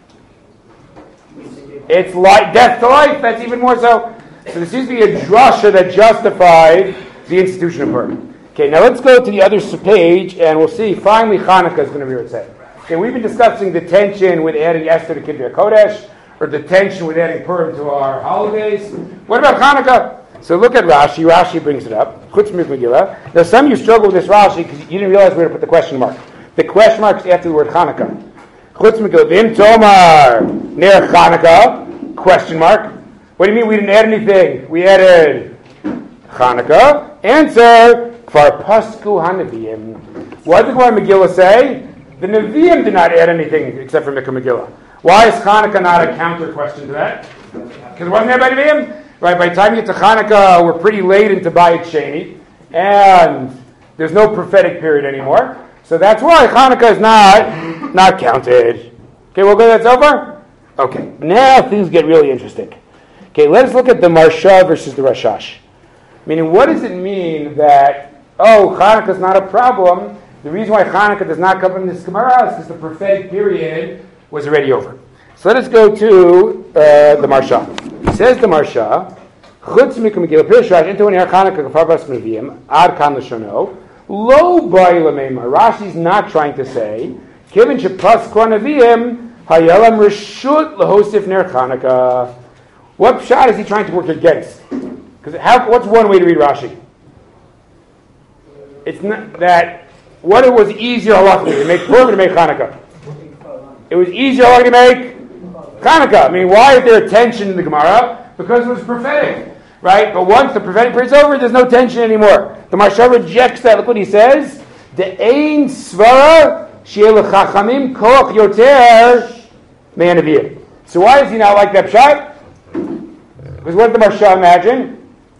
it's like death to life. That's even more so. So there seems to be a drasha that justified the institution of Purim. Okay, now let's go to the other page, and we'll see. Finally, Hanukkah is going to be what's said. Okay, we've been discussing the tension with adding Esther to Kitvei HaKodesh. or the tension with adding Purim to our holidays. What about Hanukkah? So look at Rashi. Rashi brings it up. Chutz Megillah. Now some of you struggle with this Rashi because you didn't realize where to put the question mark. The question mark is after the word Hanukkah. Chutz Megillah. Vim Tomar Ner Hanukkah? Question mark. What do you mean we didn't add anything? We added Hanukkah. Answer. Kfar Pasku HaNeviim. What did the Gemara Megillah say? The Nevi'im did not add anything except for Mikra Megillah. Why is Hanukkah not a counter question to that? Because it wasn't there by Nevi'im? Right, by the time you get to Hanukkah, we're pretty late into Bayit Sheni, and there's no prophetic period anymore. So that's why Hanukkah is not, not counted. Okay, we'll go that's over? Okay, now things get really interesting. Okay, let us look at the Marsha versus the Rashash. Meaning, what does it mean that, oh, Hanukkah is not a problem? The reason why Hanukkah does not come in this Gemara is because the prophetic period was already over. So let us go to uh, the Marsha. He says the Marsha, Chutz Mikra Megillah Pirush Rashi into Ner Hanukkah Kfar Bas Neviim Ad Kan L'Shono Lo Bai L'Meimar. Rashi's not trying to say Kivin Shepas Kor Neviim Hayalam Reshut L'Hosif Ner Hanukkah. What pshat is he trying to work against? Because how? What's one way to read Rashi? It's not that what it was easier halachically to make Purim to make Hanukkah. It was easier halachically to make Hanukkah. I mean, why is there tension in the Gemara? Because it was prophetic, right? But once the prophetic period's over, there's no tension anymore. The Marsha rejects that. Look what he says: "The ein svara she'el chachamim koach yoter me'anaviyim." So why does he not like that pshat? Because what did the Marsha imagine?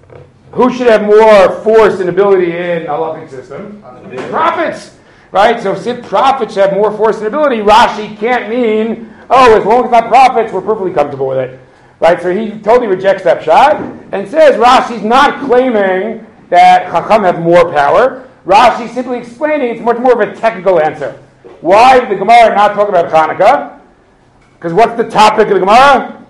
Who should have more force and ability in a halachic system? The prophets, right? So if prophets have more force and ability, Rashi can't mean, oh, as long as it's not prophets, we're perfectly comfortable with it. Right? So he totally rejects that shot and says Rashi's not claiming that Chacham have more power. Rashi's simply explaining it's much more of a technical answer. Why did the Gemara not talk about Hanukkah? Because what's the topic of the Gemara?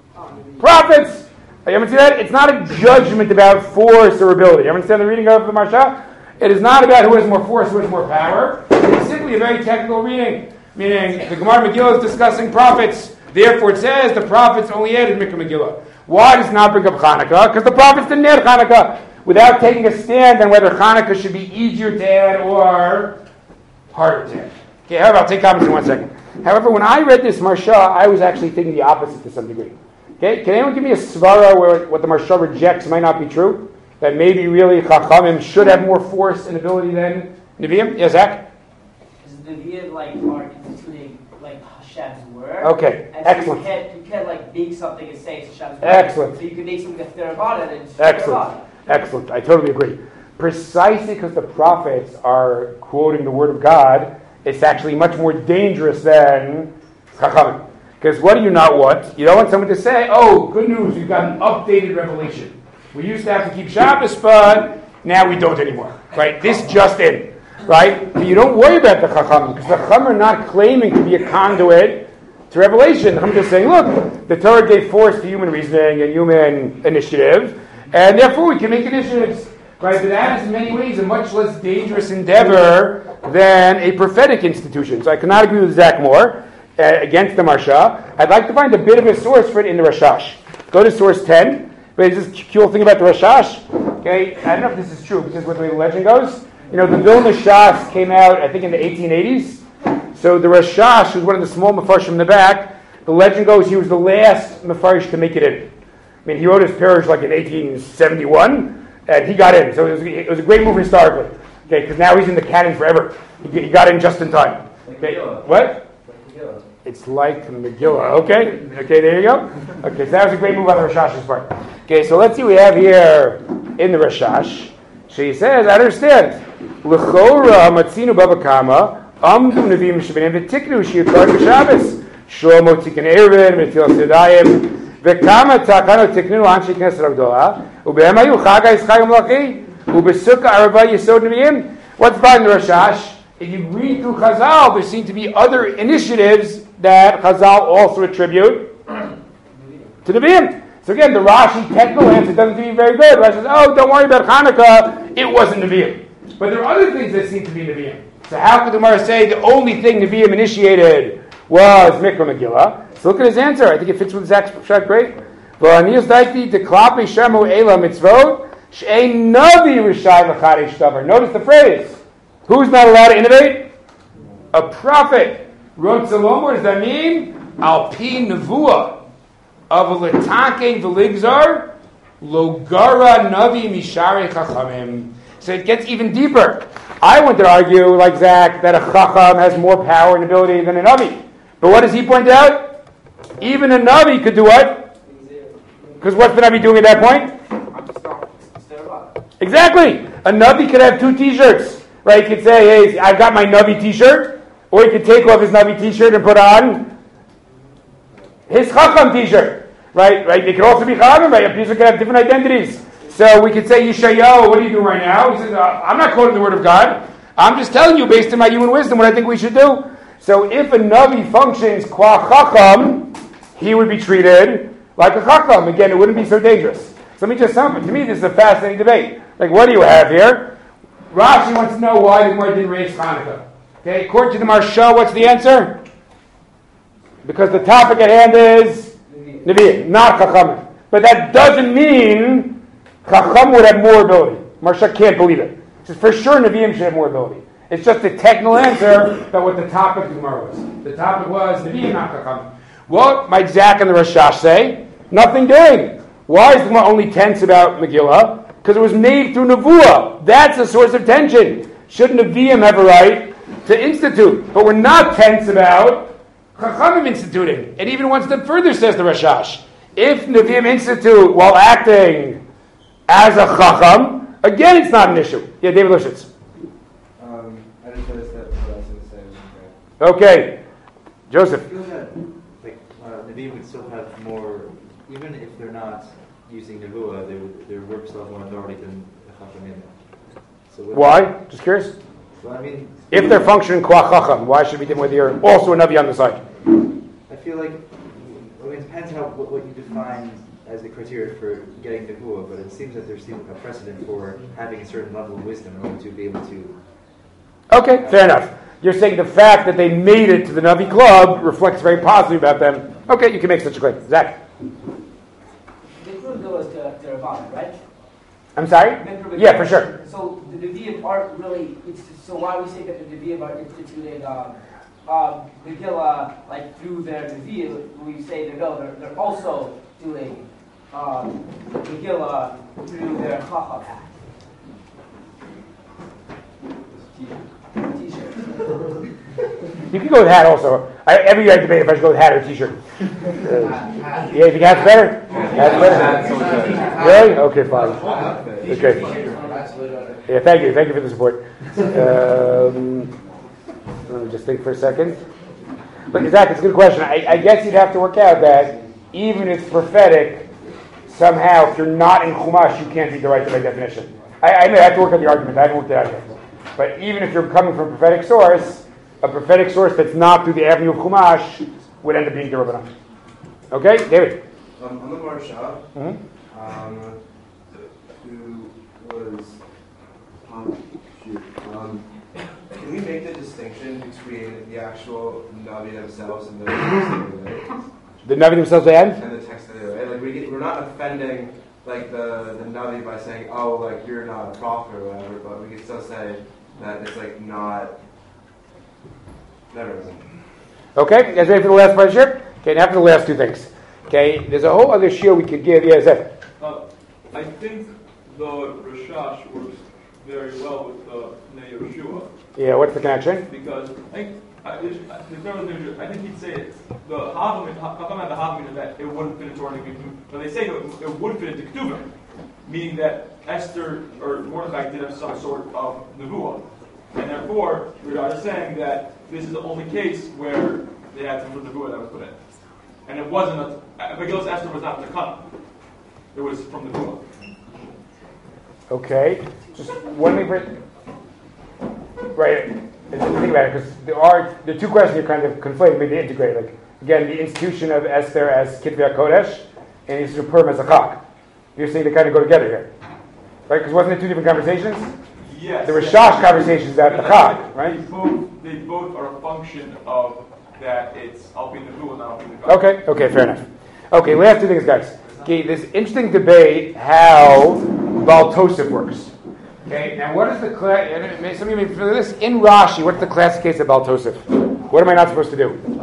Prophets. You ever see that? It's not a judgment about force or ability. You understand the reading of the Marsha? It is not about who has more force, who has more power. It's simply a very technical reading. Meaning, the Gemara Megillah is discussing prophets. Therefore, it says the prophets only added Mikra Megillah. Why does it not bring up Hanukkah? Because the prophets didn't add Hanukkah. Without taking a stand on whether Hanukkah should be easier to add or harder to add. Okay, however, I'll take comments in one second. However, when I read this Marsha, I was actually thinking the opposite to some degree. Okay, can anyone give me a svara where what the Marsha rejects might not be true? That maybe really Chachamim should have more force and ability than Nevi'im? Yeah, Zach? Because Nevi'im like are constituting like Hashem's word. Okay, and excellent. So you can't, you can't like make something and say it's Hashem's word. Excellent. So you can make something that's Theravada and it's Excellent. Theravada. Excellent. I totally agree. Precisely because the prophets are quoting the word of God, it's actually much more dangerous than Chachamim. Because what do you not want? You don't want someone to say, oh, good news, we've got an updated revelation. We used to have to keep Shabbos, but now we don't anymore. Right? This just in. Right? But you don't worry about the Chachamim, because the Chachamim are not claiming to be a conduit to revelation. I'm just saying, look, the Torah gave force to human reasoning and human initiative, and therefore we can make initiatives. Right? But that is in many ways a much less dangerous endeavor than a prophetic institution. So I cannot agree with Zach more. Uh, against the Marsha, I'd like to find a bit of a source for it in the Rashash. Go to source ten. But this cool thing about the Rashash, okay, I don't know if this is true, because with the way the legend goes, you know, the Vilna Shas came out, I think, in the eighteen eighties. So the Rashash was one of the small Mefarshim in the back. The legend goes he was the last Mefarsh to make it in. I mean, he wrote his Parish like in eighteen seventy-one, and he got in. So it was, it was a great move historically, okay, because now he's in the canon forever. He, he got in just in time. Okay, what? It's like Megillah. Okay, okay, there you go. Okay, so that was a great move on the Rashash's part. Okay, so let's see what we have here in the Rashash. She says, I understand. L'chora matzinu baba kama amdu neviim shebenim v'tiknu shiyutar b'Shabbos shlomo tikkun eruvin v'til sedayim v'kama takano tiknu anshei knesset agdola u'behem hayu chagai yischayim lachi u'besukkah arba yisod neviim. What's behind the Rashash? If you read through Chazal, there seem to be other initiatives that Chazal also attribute to the Nevi'im. So again, the Rashi technical answer doesn't seem very good. Rashi says, oh, don't worry about Hanukkah, it wasn't Nevi'im. But there are other things that seem to be Nevi'im. So how could the Gemara say the only thing Nevi'im initiated was Mikra Megillah? So look at his answer. I think it fits with Zach's shot great. Notice the phrase. Who's not allowed to innovate? A prophet. What does that mean? Al pi nevuah. Of a letaken v'ligzar. Logara navi mishare chachamim. So it gets even deeper. I wanted to argue, like Zach, that a chacham has more power and ability than a navi. But what does he point out? Even a navi could do what? Because what's the navi doing at that point? Exactly. A navi could have two t-shirts. Right? He could say, hey, I've got my navi t-shirt. Or he could take off his navi t-shirt and put on his chacham t-shirt. Right? Right? They could also be chachamim, right? People could have different identities. So we could say, Yeshayahu, what are you doing right now? He says, I'm not quoting the word of God. I'm just telling you, based on my human wisdom, what I think we should do. So if a navi functions qua chacham, he would be treated like a chacham. Again, it wouldn't be so dangerous. So let me just sum up. To me, this is a fascinating debate. Like, what do you have here? Rashi wants to know why the Gemara didn't raise Hanukkah. Okay, according to the Maharsha, what's the answer? Because the topic at hand is Nevi'im, not chachamim. But that doesn't mean Chacham would have more ability. Maharsha can't believe it. He says, for sure Nevi'im should have more ability. It's just a technical answer about what the topic of the Gemara was. The topic was Nevi'im, not Chacham. What might Zach and the Rashash say? Nothing doing. Why is the Gemara only tense about Megillah? Because it was made through Nevuah. That's a source of tension. Shouldn't Nevi'im have a right to institute? But we're not tense about Chachamim instituting. It even one step further, says the Rashash. If Nevi'im institute while acting as a Chacham, again, it's not an issue. Yeah, David Lishitz. Um, I just noticed that what I was going to say. Okay. Joseph. I feel that like, uh, Nevi'im would still have more, even if they're not using Nevuah, they would, their work still have more authority than the Chachamim. So why? Just curious. Well, I mean, if they're functioning qua Chacham, why should we do with your also a Navi on the side? I feel like I mean, it depends how what, what you define as the criteria for getting Nevuah, but it seems that there's still a precedent for having a certain level of wisdom in order to be able to. Okay, fair enough. You're saying the fact that they made it to the Navi club reflects very positively about them. Okay, you can make such a claim. Zach. Right? I'm sorry? Yeah, for sure. So the Nevi'im aren't really, it's, so why we say that the Nevi'im are instituting um, um, Megillah, like through their Nevi'im, we say that no, they're, they're also doing um, Megillah through their Chacham act. T-shirt. You can go with hat also. I, every year I debate if I should go with hat or t-shirt. Uh, yeah, you think hat's better? Hat's better? Really? Okay, fine. Okay. Yeah, thank you. Thank you for the support. Um, let me just think for a second. But Zach, it's a good question. I, I guess you'd have to work out that even if it's prophetic, somehow if you're not in Chumash, you can't read the right to by definition. I, I, may have to work out the argument. I haven't worked it out yet. But even if you're coming from a prophetic source, a prophetic source that's not through the avenue of Chumash would end up being D'Rabbanan. Okay, David. Um, on the Maharsha, mm-hmm. um, who was um, shoot, um, can we make the distinction between the actual Navi themselves and the text that they write? The Navi themselves they end? And the text that they write. Like we get, we're not offending like the, the Navi by saying, oh, like you're not a prophet or whatever, but we can still say that it's like not. Never. Okay, you guys ready for the last part of the shir? Okay, now for the last two things. Okay, there's a whole other shir we could give. Yeah, Zeph. Uh, I think the Rashash works very well with the Nei Yehoshua. Yeah, what's the connection? Because I think I, I think he'd say it, the Havamim, Chacham had the Havamim event, it wouldn't fit into our Nevi'im. But they say it, it would fit into Ketuvim, meaning that Esther or Mordechai did have some sort of Nevuah. And therefore, Radar is saying that this is the only case where they had some sort of Nevuah that was put in. And it wasn't, a, Megillus Esther was not the Chacham. It was from the Nevuah. Okay, just one thing for, right, think about it, because there are, the two questions are kind of conflated, maybe they integrate. Like, again, the institution of Esther as Kitvei HaKodesh, and the institution of Purim as a Chag. You're saying they kind of go together here. Right, because wasn't it two different conversations? Yes. The Rashash conversations at the Chag, right? They both, they both are a function of that it's Alpin the Hu and not Alpin the God. Okay, okay, fair enough. Okay, last two things, guys. Okay, this interesting debate how Baal Tosef works. Okay, now what is the class? Some of you may be familiar with this. In Rashi, what's the classic case of Baal Tosef? What am I not supposed to do?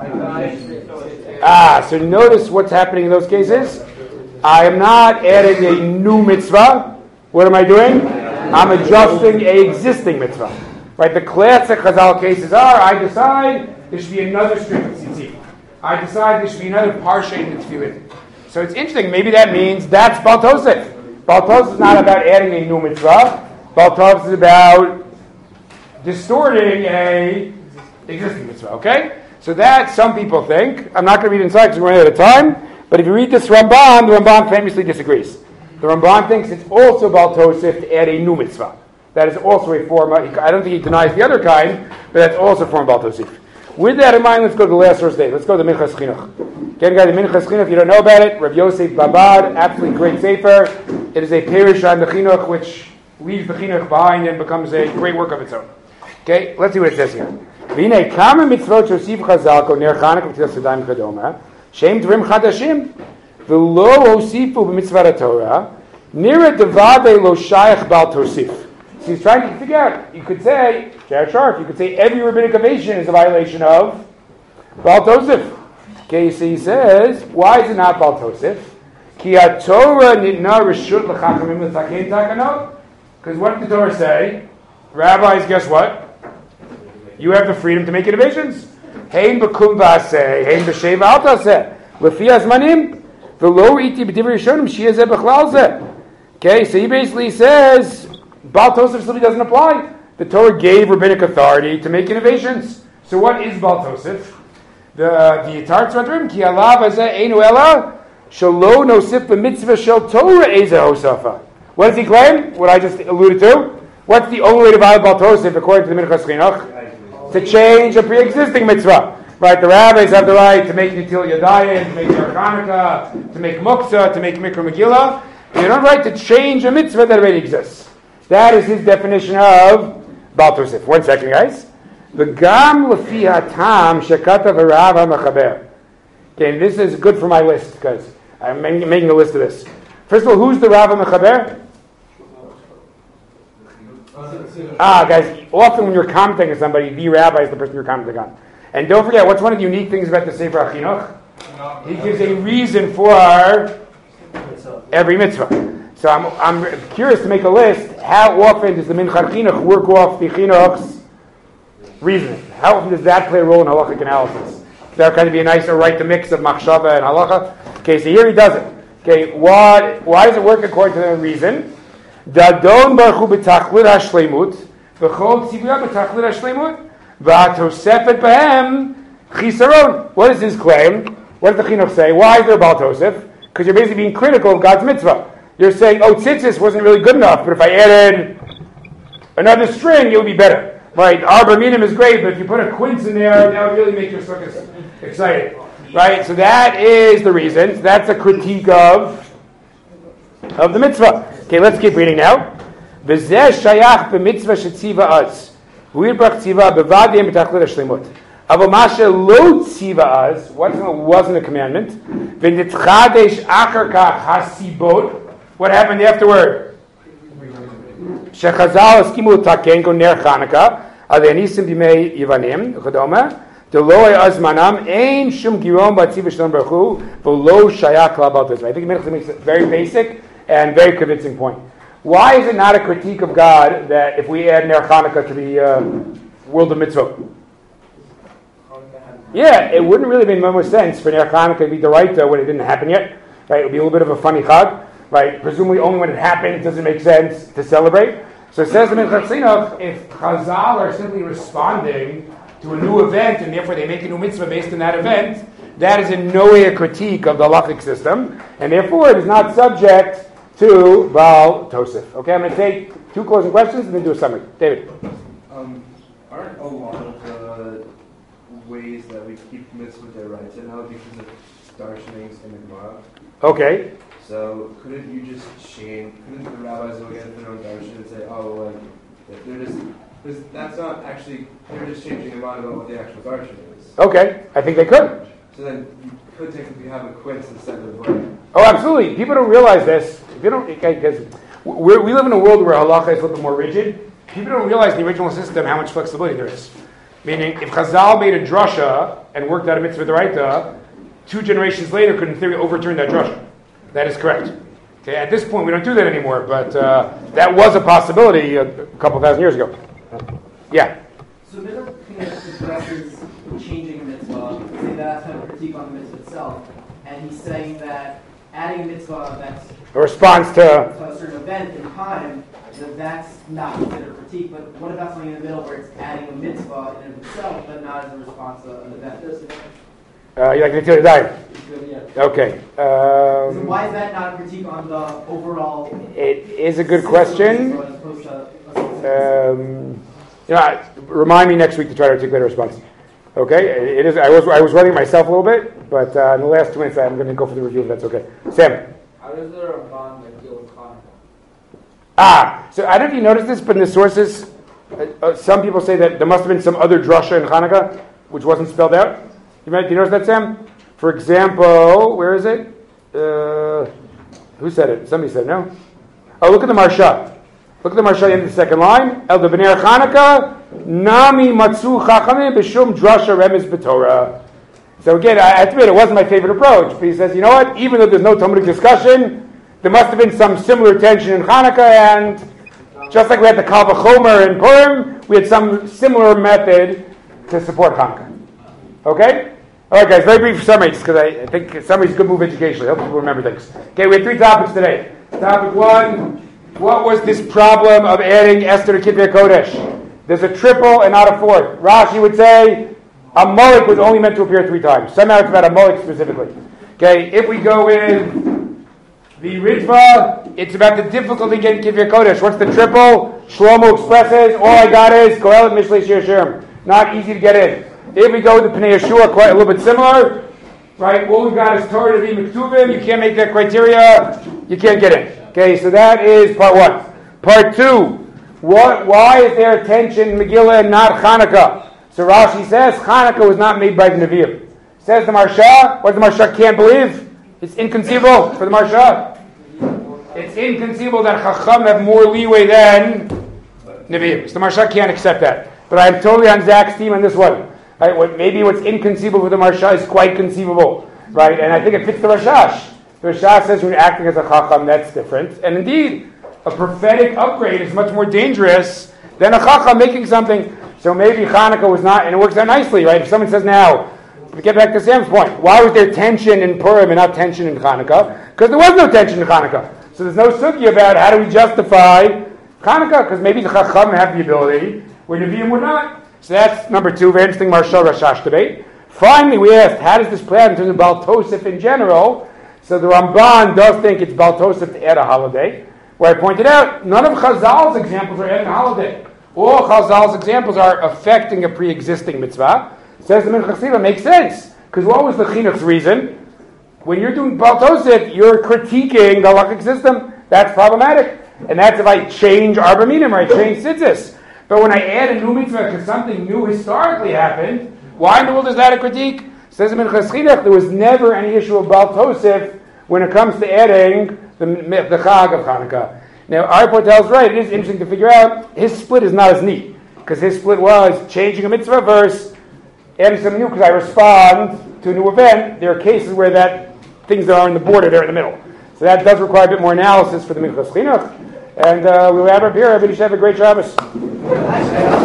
Ah, so notice what's happening in those cases. I am not adding a new mitzvah. What am I doing? I'm adjusting a existing mitzvah. Right? The classic Chazal cases are: I decide there should be another string of tzitzit. I decide there should be another parsha in the tefillin. So it's interesting. Maybe that means that's Baal Tosef. Baal Tosef is not about adding a new mitzvah. Baal Tosef is about distorting a existing mitzvah. Okay? So that some people think. I'm not going to read inside because we're running out of time. But if you read this Ramban, the Ramban famously disagrees. The Ramban thinks it's also Baal Tosef to add a new mitzvah. That is also a form. Of, I don't think he denies the other kind, but that's also a form of Baal Tosef. With that in mind, let's go to the last source day. Let's go to the Minchas Chinuch. Again, guys, the Minchas Chinuch, if you don't know about it, Rav Yosef Babad, absolutely great sefer. It is a perush on the Chinuch, which leaves the Chinuch behind and becomes a great work of its own. Okay, let's see what it says here. V'inei kama mitzvot shosiv Chazal ko ner Chanukah v'tilas sedayim kadoma shem dvarim chadashim v'lo hosifu b'mitzvat Torah nira devade lo shayach Baal Tosef. So he's trying to figure out. You could say, Jared Sharf, you could say every rabbinic ovation is a violation of Baal Tosef. Okay, so he says, why is it not Baal Tosef? Ki ha-Torah nitna reshut l'chachamim l'taken takanot. Because what did the Torah say? Rabbis, guess what? You have the freedom to make innovations. Hein b'kum v'aseh, hein b'sheva al taseh. L'fi hazmanim, v'lo iti b'divrei rishonim, shiyah zeh b'chlal zeh. Okay, so he basically says, Baal Tosef simply doesn't apply. The Torah gave rabbinic authority to make innovations. So what is Baal Tosef? The the Yitar Tzvadrim, ki alav hazeh einu ela, shalo nosif b'mitzvah shel Torah ezeh hosafa. What does he claim? What I just alluded to? What's the only way to violate Baal Tosef according to the Minchas Chinuch? To change a pre-existing mitzvah. Right, the rabbis have the right to make Nitil Yadayim, to make Ner Chanukah, to make Muktzah, to make Mikra Megillah. They don't have the right to change a mitzvah that already exists. That is his definition of Baal Tosef. One second, guys. V'gam lefi hatam shekatav harav ha'mechaber. Okay, this is good for my list because I'm making a list of this. First of all, who's the Rav HaMechaber? Ah, guys, often when you're commenting on somebody, the rabbi is the person you're commenting on. And don't forget, what's one of the unique things about the Sefer HaChinuch? He gives a reason for every mitzvah. So I'm, I'm curious to make a list. How often does the Minchas Chinuch work off the Chinuch's reasoning? How often does that play a role in halachic analysis? That kind of be a nicer right to mix of machshava and halacha. Okay, so here he does it. Okay, what? Why does it work according to the reason? Dadon baruch hu b'tachlit hashleimut, v'chol tzivya b'tachlit hashleimut, v'atosefet b'hem chisaron. What is his claim? What does the Chinuch say? Why is there Baal Tosef? Because you're basically being critical of God's mitzvah. You're saying, oh, tzitzis wasn't really good enough, but if I added another string, it would be better. Right? Arba minim is great, but if you put a quince in there, that would really make your sukkah exciting. Right? So that is the reason. That's a critique of of the mitzvah. Okay, let's keep reading now. V'zeh shayach b'mitzvah shetziva az. V'yirbrach tziva b'vadim b'tachlit hashleimut. Avo mashe lo tziva az. What wasn't a commandment? V'nitchadesh achar kach hasibot. What happened afterward? Shechazal eskimu l'taken go ner Chanukah. Adei anisim b'mei yivanim. Chadoma. Deloi azmanam ein shum giron b'tziva shalom baruch hu v'lo shayach klal Tosef. I think it makes it very basic and very convincing point. Why is it not a critique of God that if we add Ner Chanukah to the uh, world of mitzvah? Yeah, it wouldn't really make much sense for Ner Chanukah to be the right when it didn't happen yet. Right? It would be a little bit of a funny chag. Right? Presumably only when it happened it doesn't make sense to celebrate. So it says in Minchas Chinuch, if Chazal are simply responding to a new event and therefore they make a new mitzvah based on that event, that is in no way a critique of the halachic system, and therefore it is not subject to Baal Tosef. Okay, I'm going to take two closing questions and then do a summary. David. Um, aren't a lot of the ways that we keep mitzvah their rights and now because of darshanings in the Gemara? Okay. So couldn't you just change? Couldn't the rabbis look at their own darshan and say, oh, like if they're just Because that's not actually, they're just changing their mind about what the actual darshan is. Okay, I think they could. So then you could technically have a quince instead of like. Oh, absolutely. People don't realize this. They don't, because we we live in a world where halacha is a little bit more rigid. People don't realize in the original system how much flexibility there is. Meaning, if Chazal made a drasha and worked out a mitzvah d'oraita, two generations later could in theory overturn that drasha. That is correct. Okay, at this point we don't do that anymore, but uh, that was a possibility a, a couple thousand years ago. Yeah. So Middle addresses changing a mitzvah, say that's kind of critique on the mitzvah itself, and he's saying that adding a mitzvah that's a response to, to a certain event in time, that that's not considered critique. But what about something in the middle where it's adding a mitzvah in and of itself, but not as a response to an event? Uh, you like to tell die? Okay. Um, so why is that not a critique on the overall? It is a good question. Um, you know, remind me next week to try to articulate a response. Okay, it is. I was I was running myself a little bit, but uh, in the last two minutes, I'm going to go for the review. If that's okay, Sam. How does the Ramban like deal with Hanukkah? Ah, so I don't know if you noticed this, but in the sources, uh, uh, some people say that there must have been some other drasha in Hanukkah which wasn't spelled out. You might, do you notice that, Sam? For example, where is it? Uh, who said it? Somebody said it, no? Oh, look at the Marsha. Look at the Marsha in the second line. El de B'nei Chanukah, Nami Matzu Chachamim B'shum Drasha Remez B'Torah. So again, I admit it wasn't my favorite approach, but he says, you know what? Even though there's no Talmudic discussion, there must have been some similar tension in Hanukkah, and just like we had the Kal V'chomer in Purim, we had some similar method to support Hanukkah. Okay? All right, guys, very brief summary, just because I, I think summary is a good move educationally. I hope people remember things. Okay, we have three topics today. Topic one, what was this problem of adding Esther to Kitvei Kodesh? There's a triple and not a fourth. Rashi would say a mullik was only meant to appear three times. Somehow it's about a mullik specifically. Okay, if we go with the Ritva, it's about the difficulty getting Kitvei Kodesh. What's the triple? Shlomo expresses, all I got is Kohelet Mishlei Shir Shirim. Not easy to get in. If we go with the Pnei Yeshua, quite a little bit similar, right? All we've got is Torah to be Mektuvim. You can't make that criteria. You can't get in. Okay, so that is part one. Part two, what? Why is there tension in Megillah and not Hanukkah? So Rashi says Hanukkah was not made by the Nevi'im. Says the Marsha, what the Marsha can't believe? It's inconceivable for the Marsha. It's inconceivable that Chacham have more leeway than Nevi'im. So the Marsha can't accept that. But I'm totally on Zach's team on this one. Right, what, maybe what's inconceivable for the Marsha is quite conceivable, right? And I think it fits the Rashash. The Rashash says when you're acting as a Chacham, that's different. And indeed, a prophetic upgrade is much more dangerous than a Chacham making something. So maybe Hanukkah was not, and it works out nicely, right? If someone says now, we get back to Sam's point, why was there tension in Purim and not tension in Hanukkah? Because there was no tension in Hanukkah. So there's no sugi about how do we justify Hanukkah, because maybe the Chacham have the ability, where Nevi'im would not. So that's number two, very interesting Marshal Rashash debate. Finally, we asked, how does this play out in terms of Baal Tosef in general? So the Ramban does think it's Baal Tosef to add a holiday, where I pointed out, none of Chazal's examples are adding a holiday. All Chazal's examples are affecting a pre-existing mitzvah. Says the Minchas Chassidus, makes sense. Because what was the chinuch's reason? When you're doing Baal Tosef, you're critiquing the halachic system. That's problematic. And that's if I change Arba Minim or I change Tzitzis. But when I add a new mitzvah because something new historically happened, why in the world is that a critique? Says the Minchas Chassidus, there was never any issue of Baal Tosef when it comes to adding the, the Chag of Hanukkah. Now, our report tells right, it is interesting to figure out, his split is not as neat. Because his split was changing a mitzvah verse, adding something new because I respond to a new event. There are cases where that things that are in the border, they're in the middle. So that does require a bit more analysis for the Minchas Chinuch. And uh, we'll have up here. Everybody should have a great Shabbos.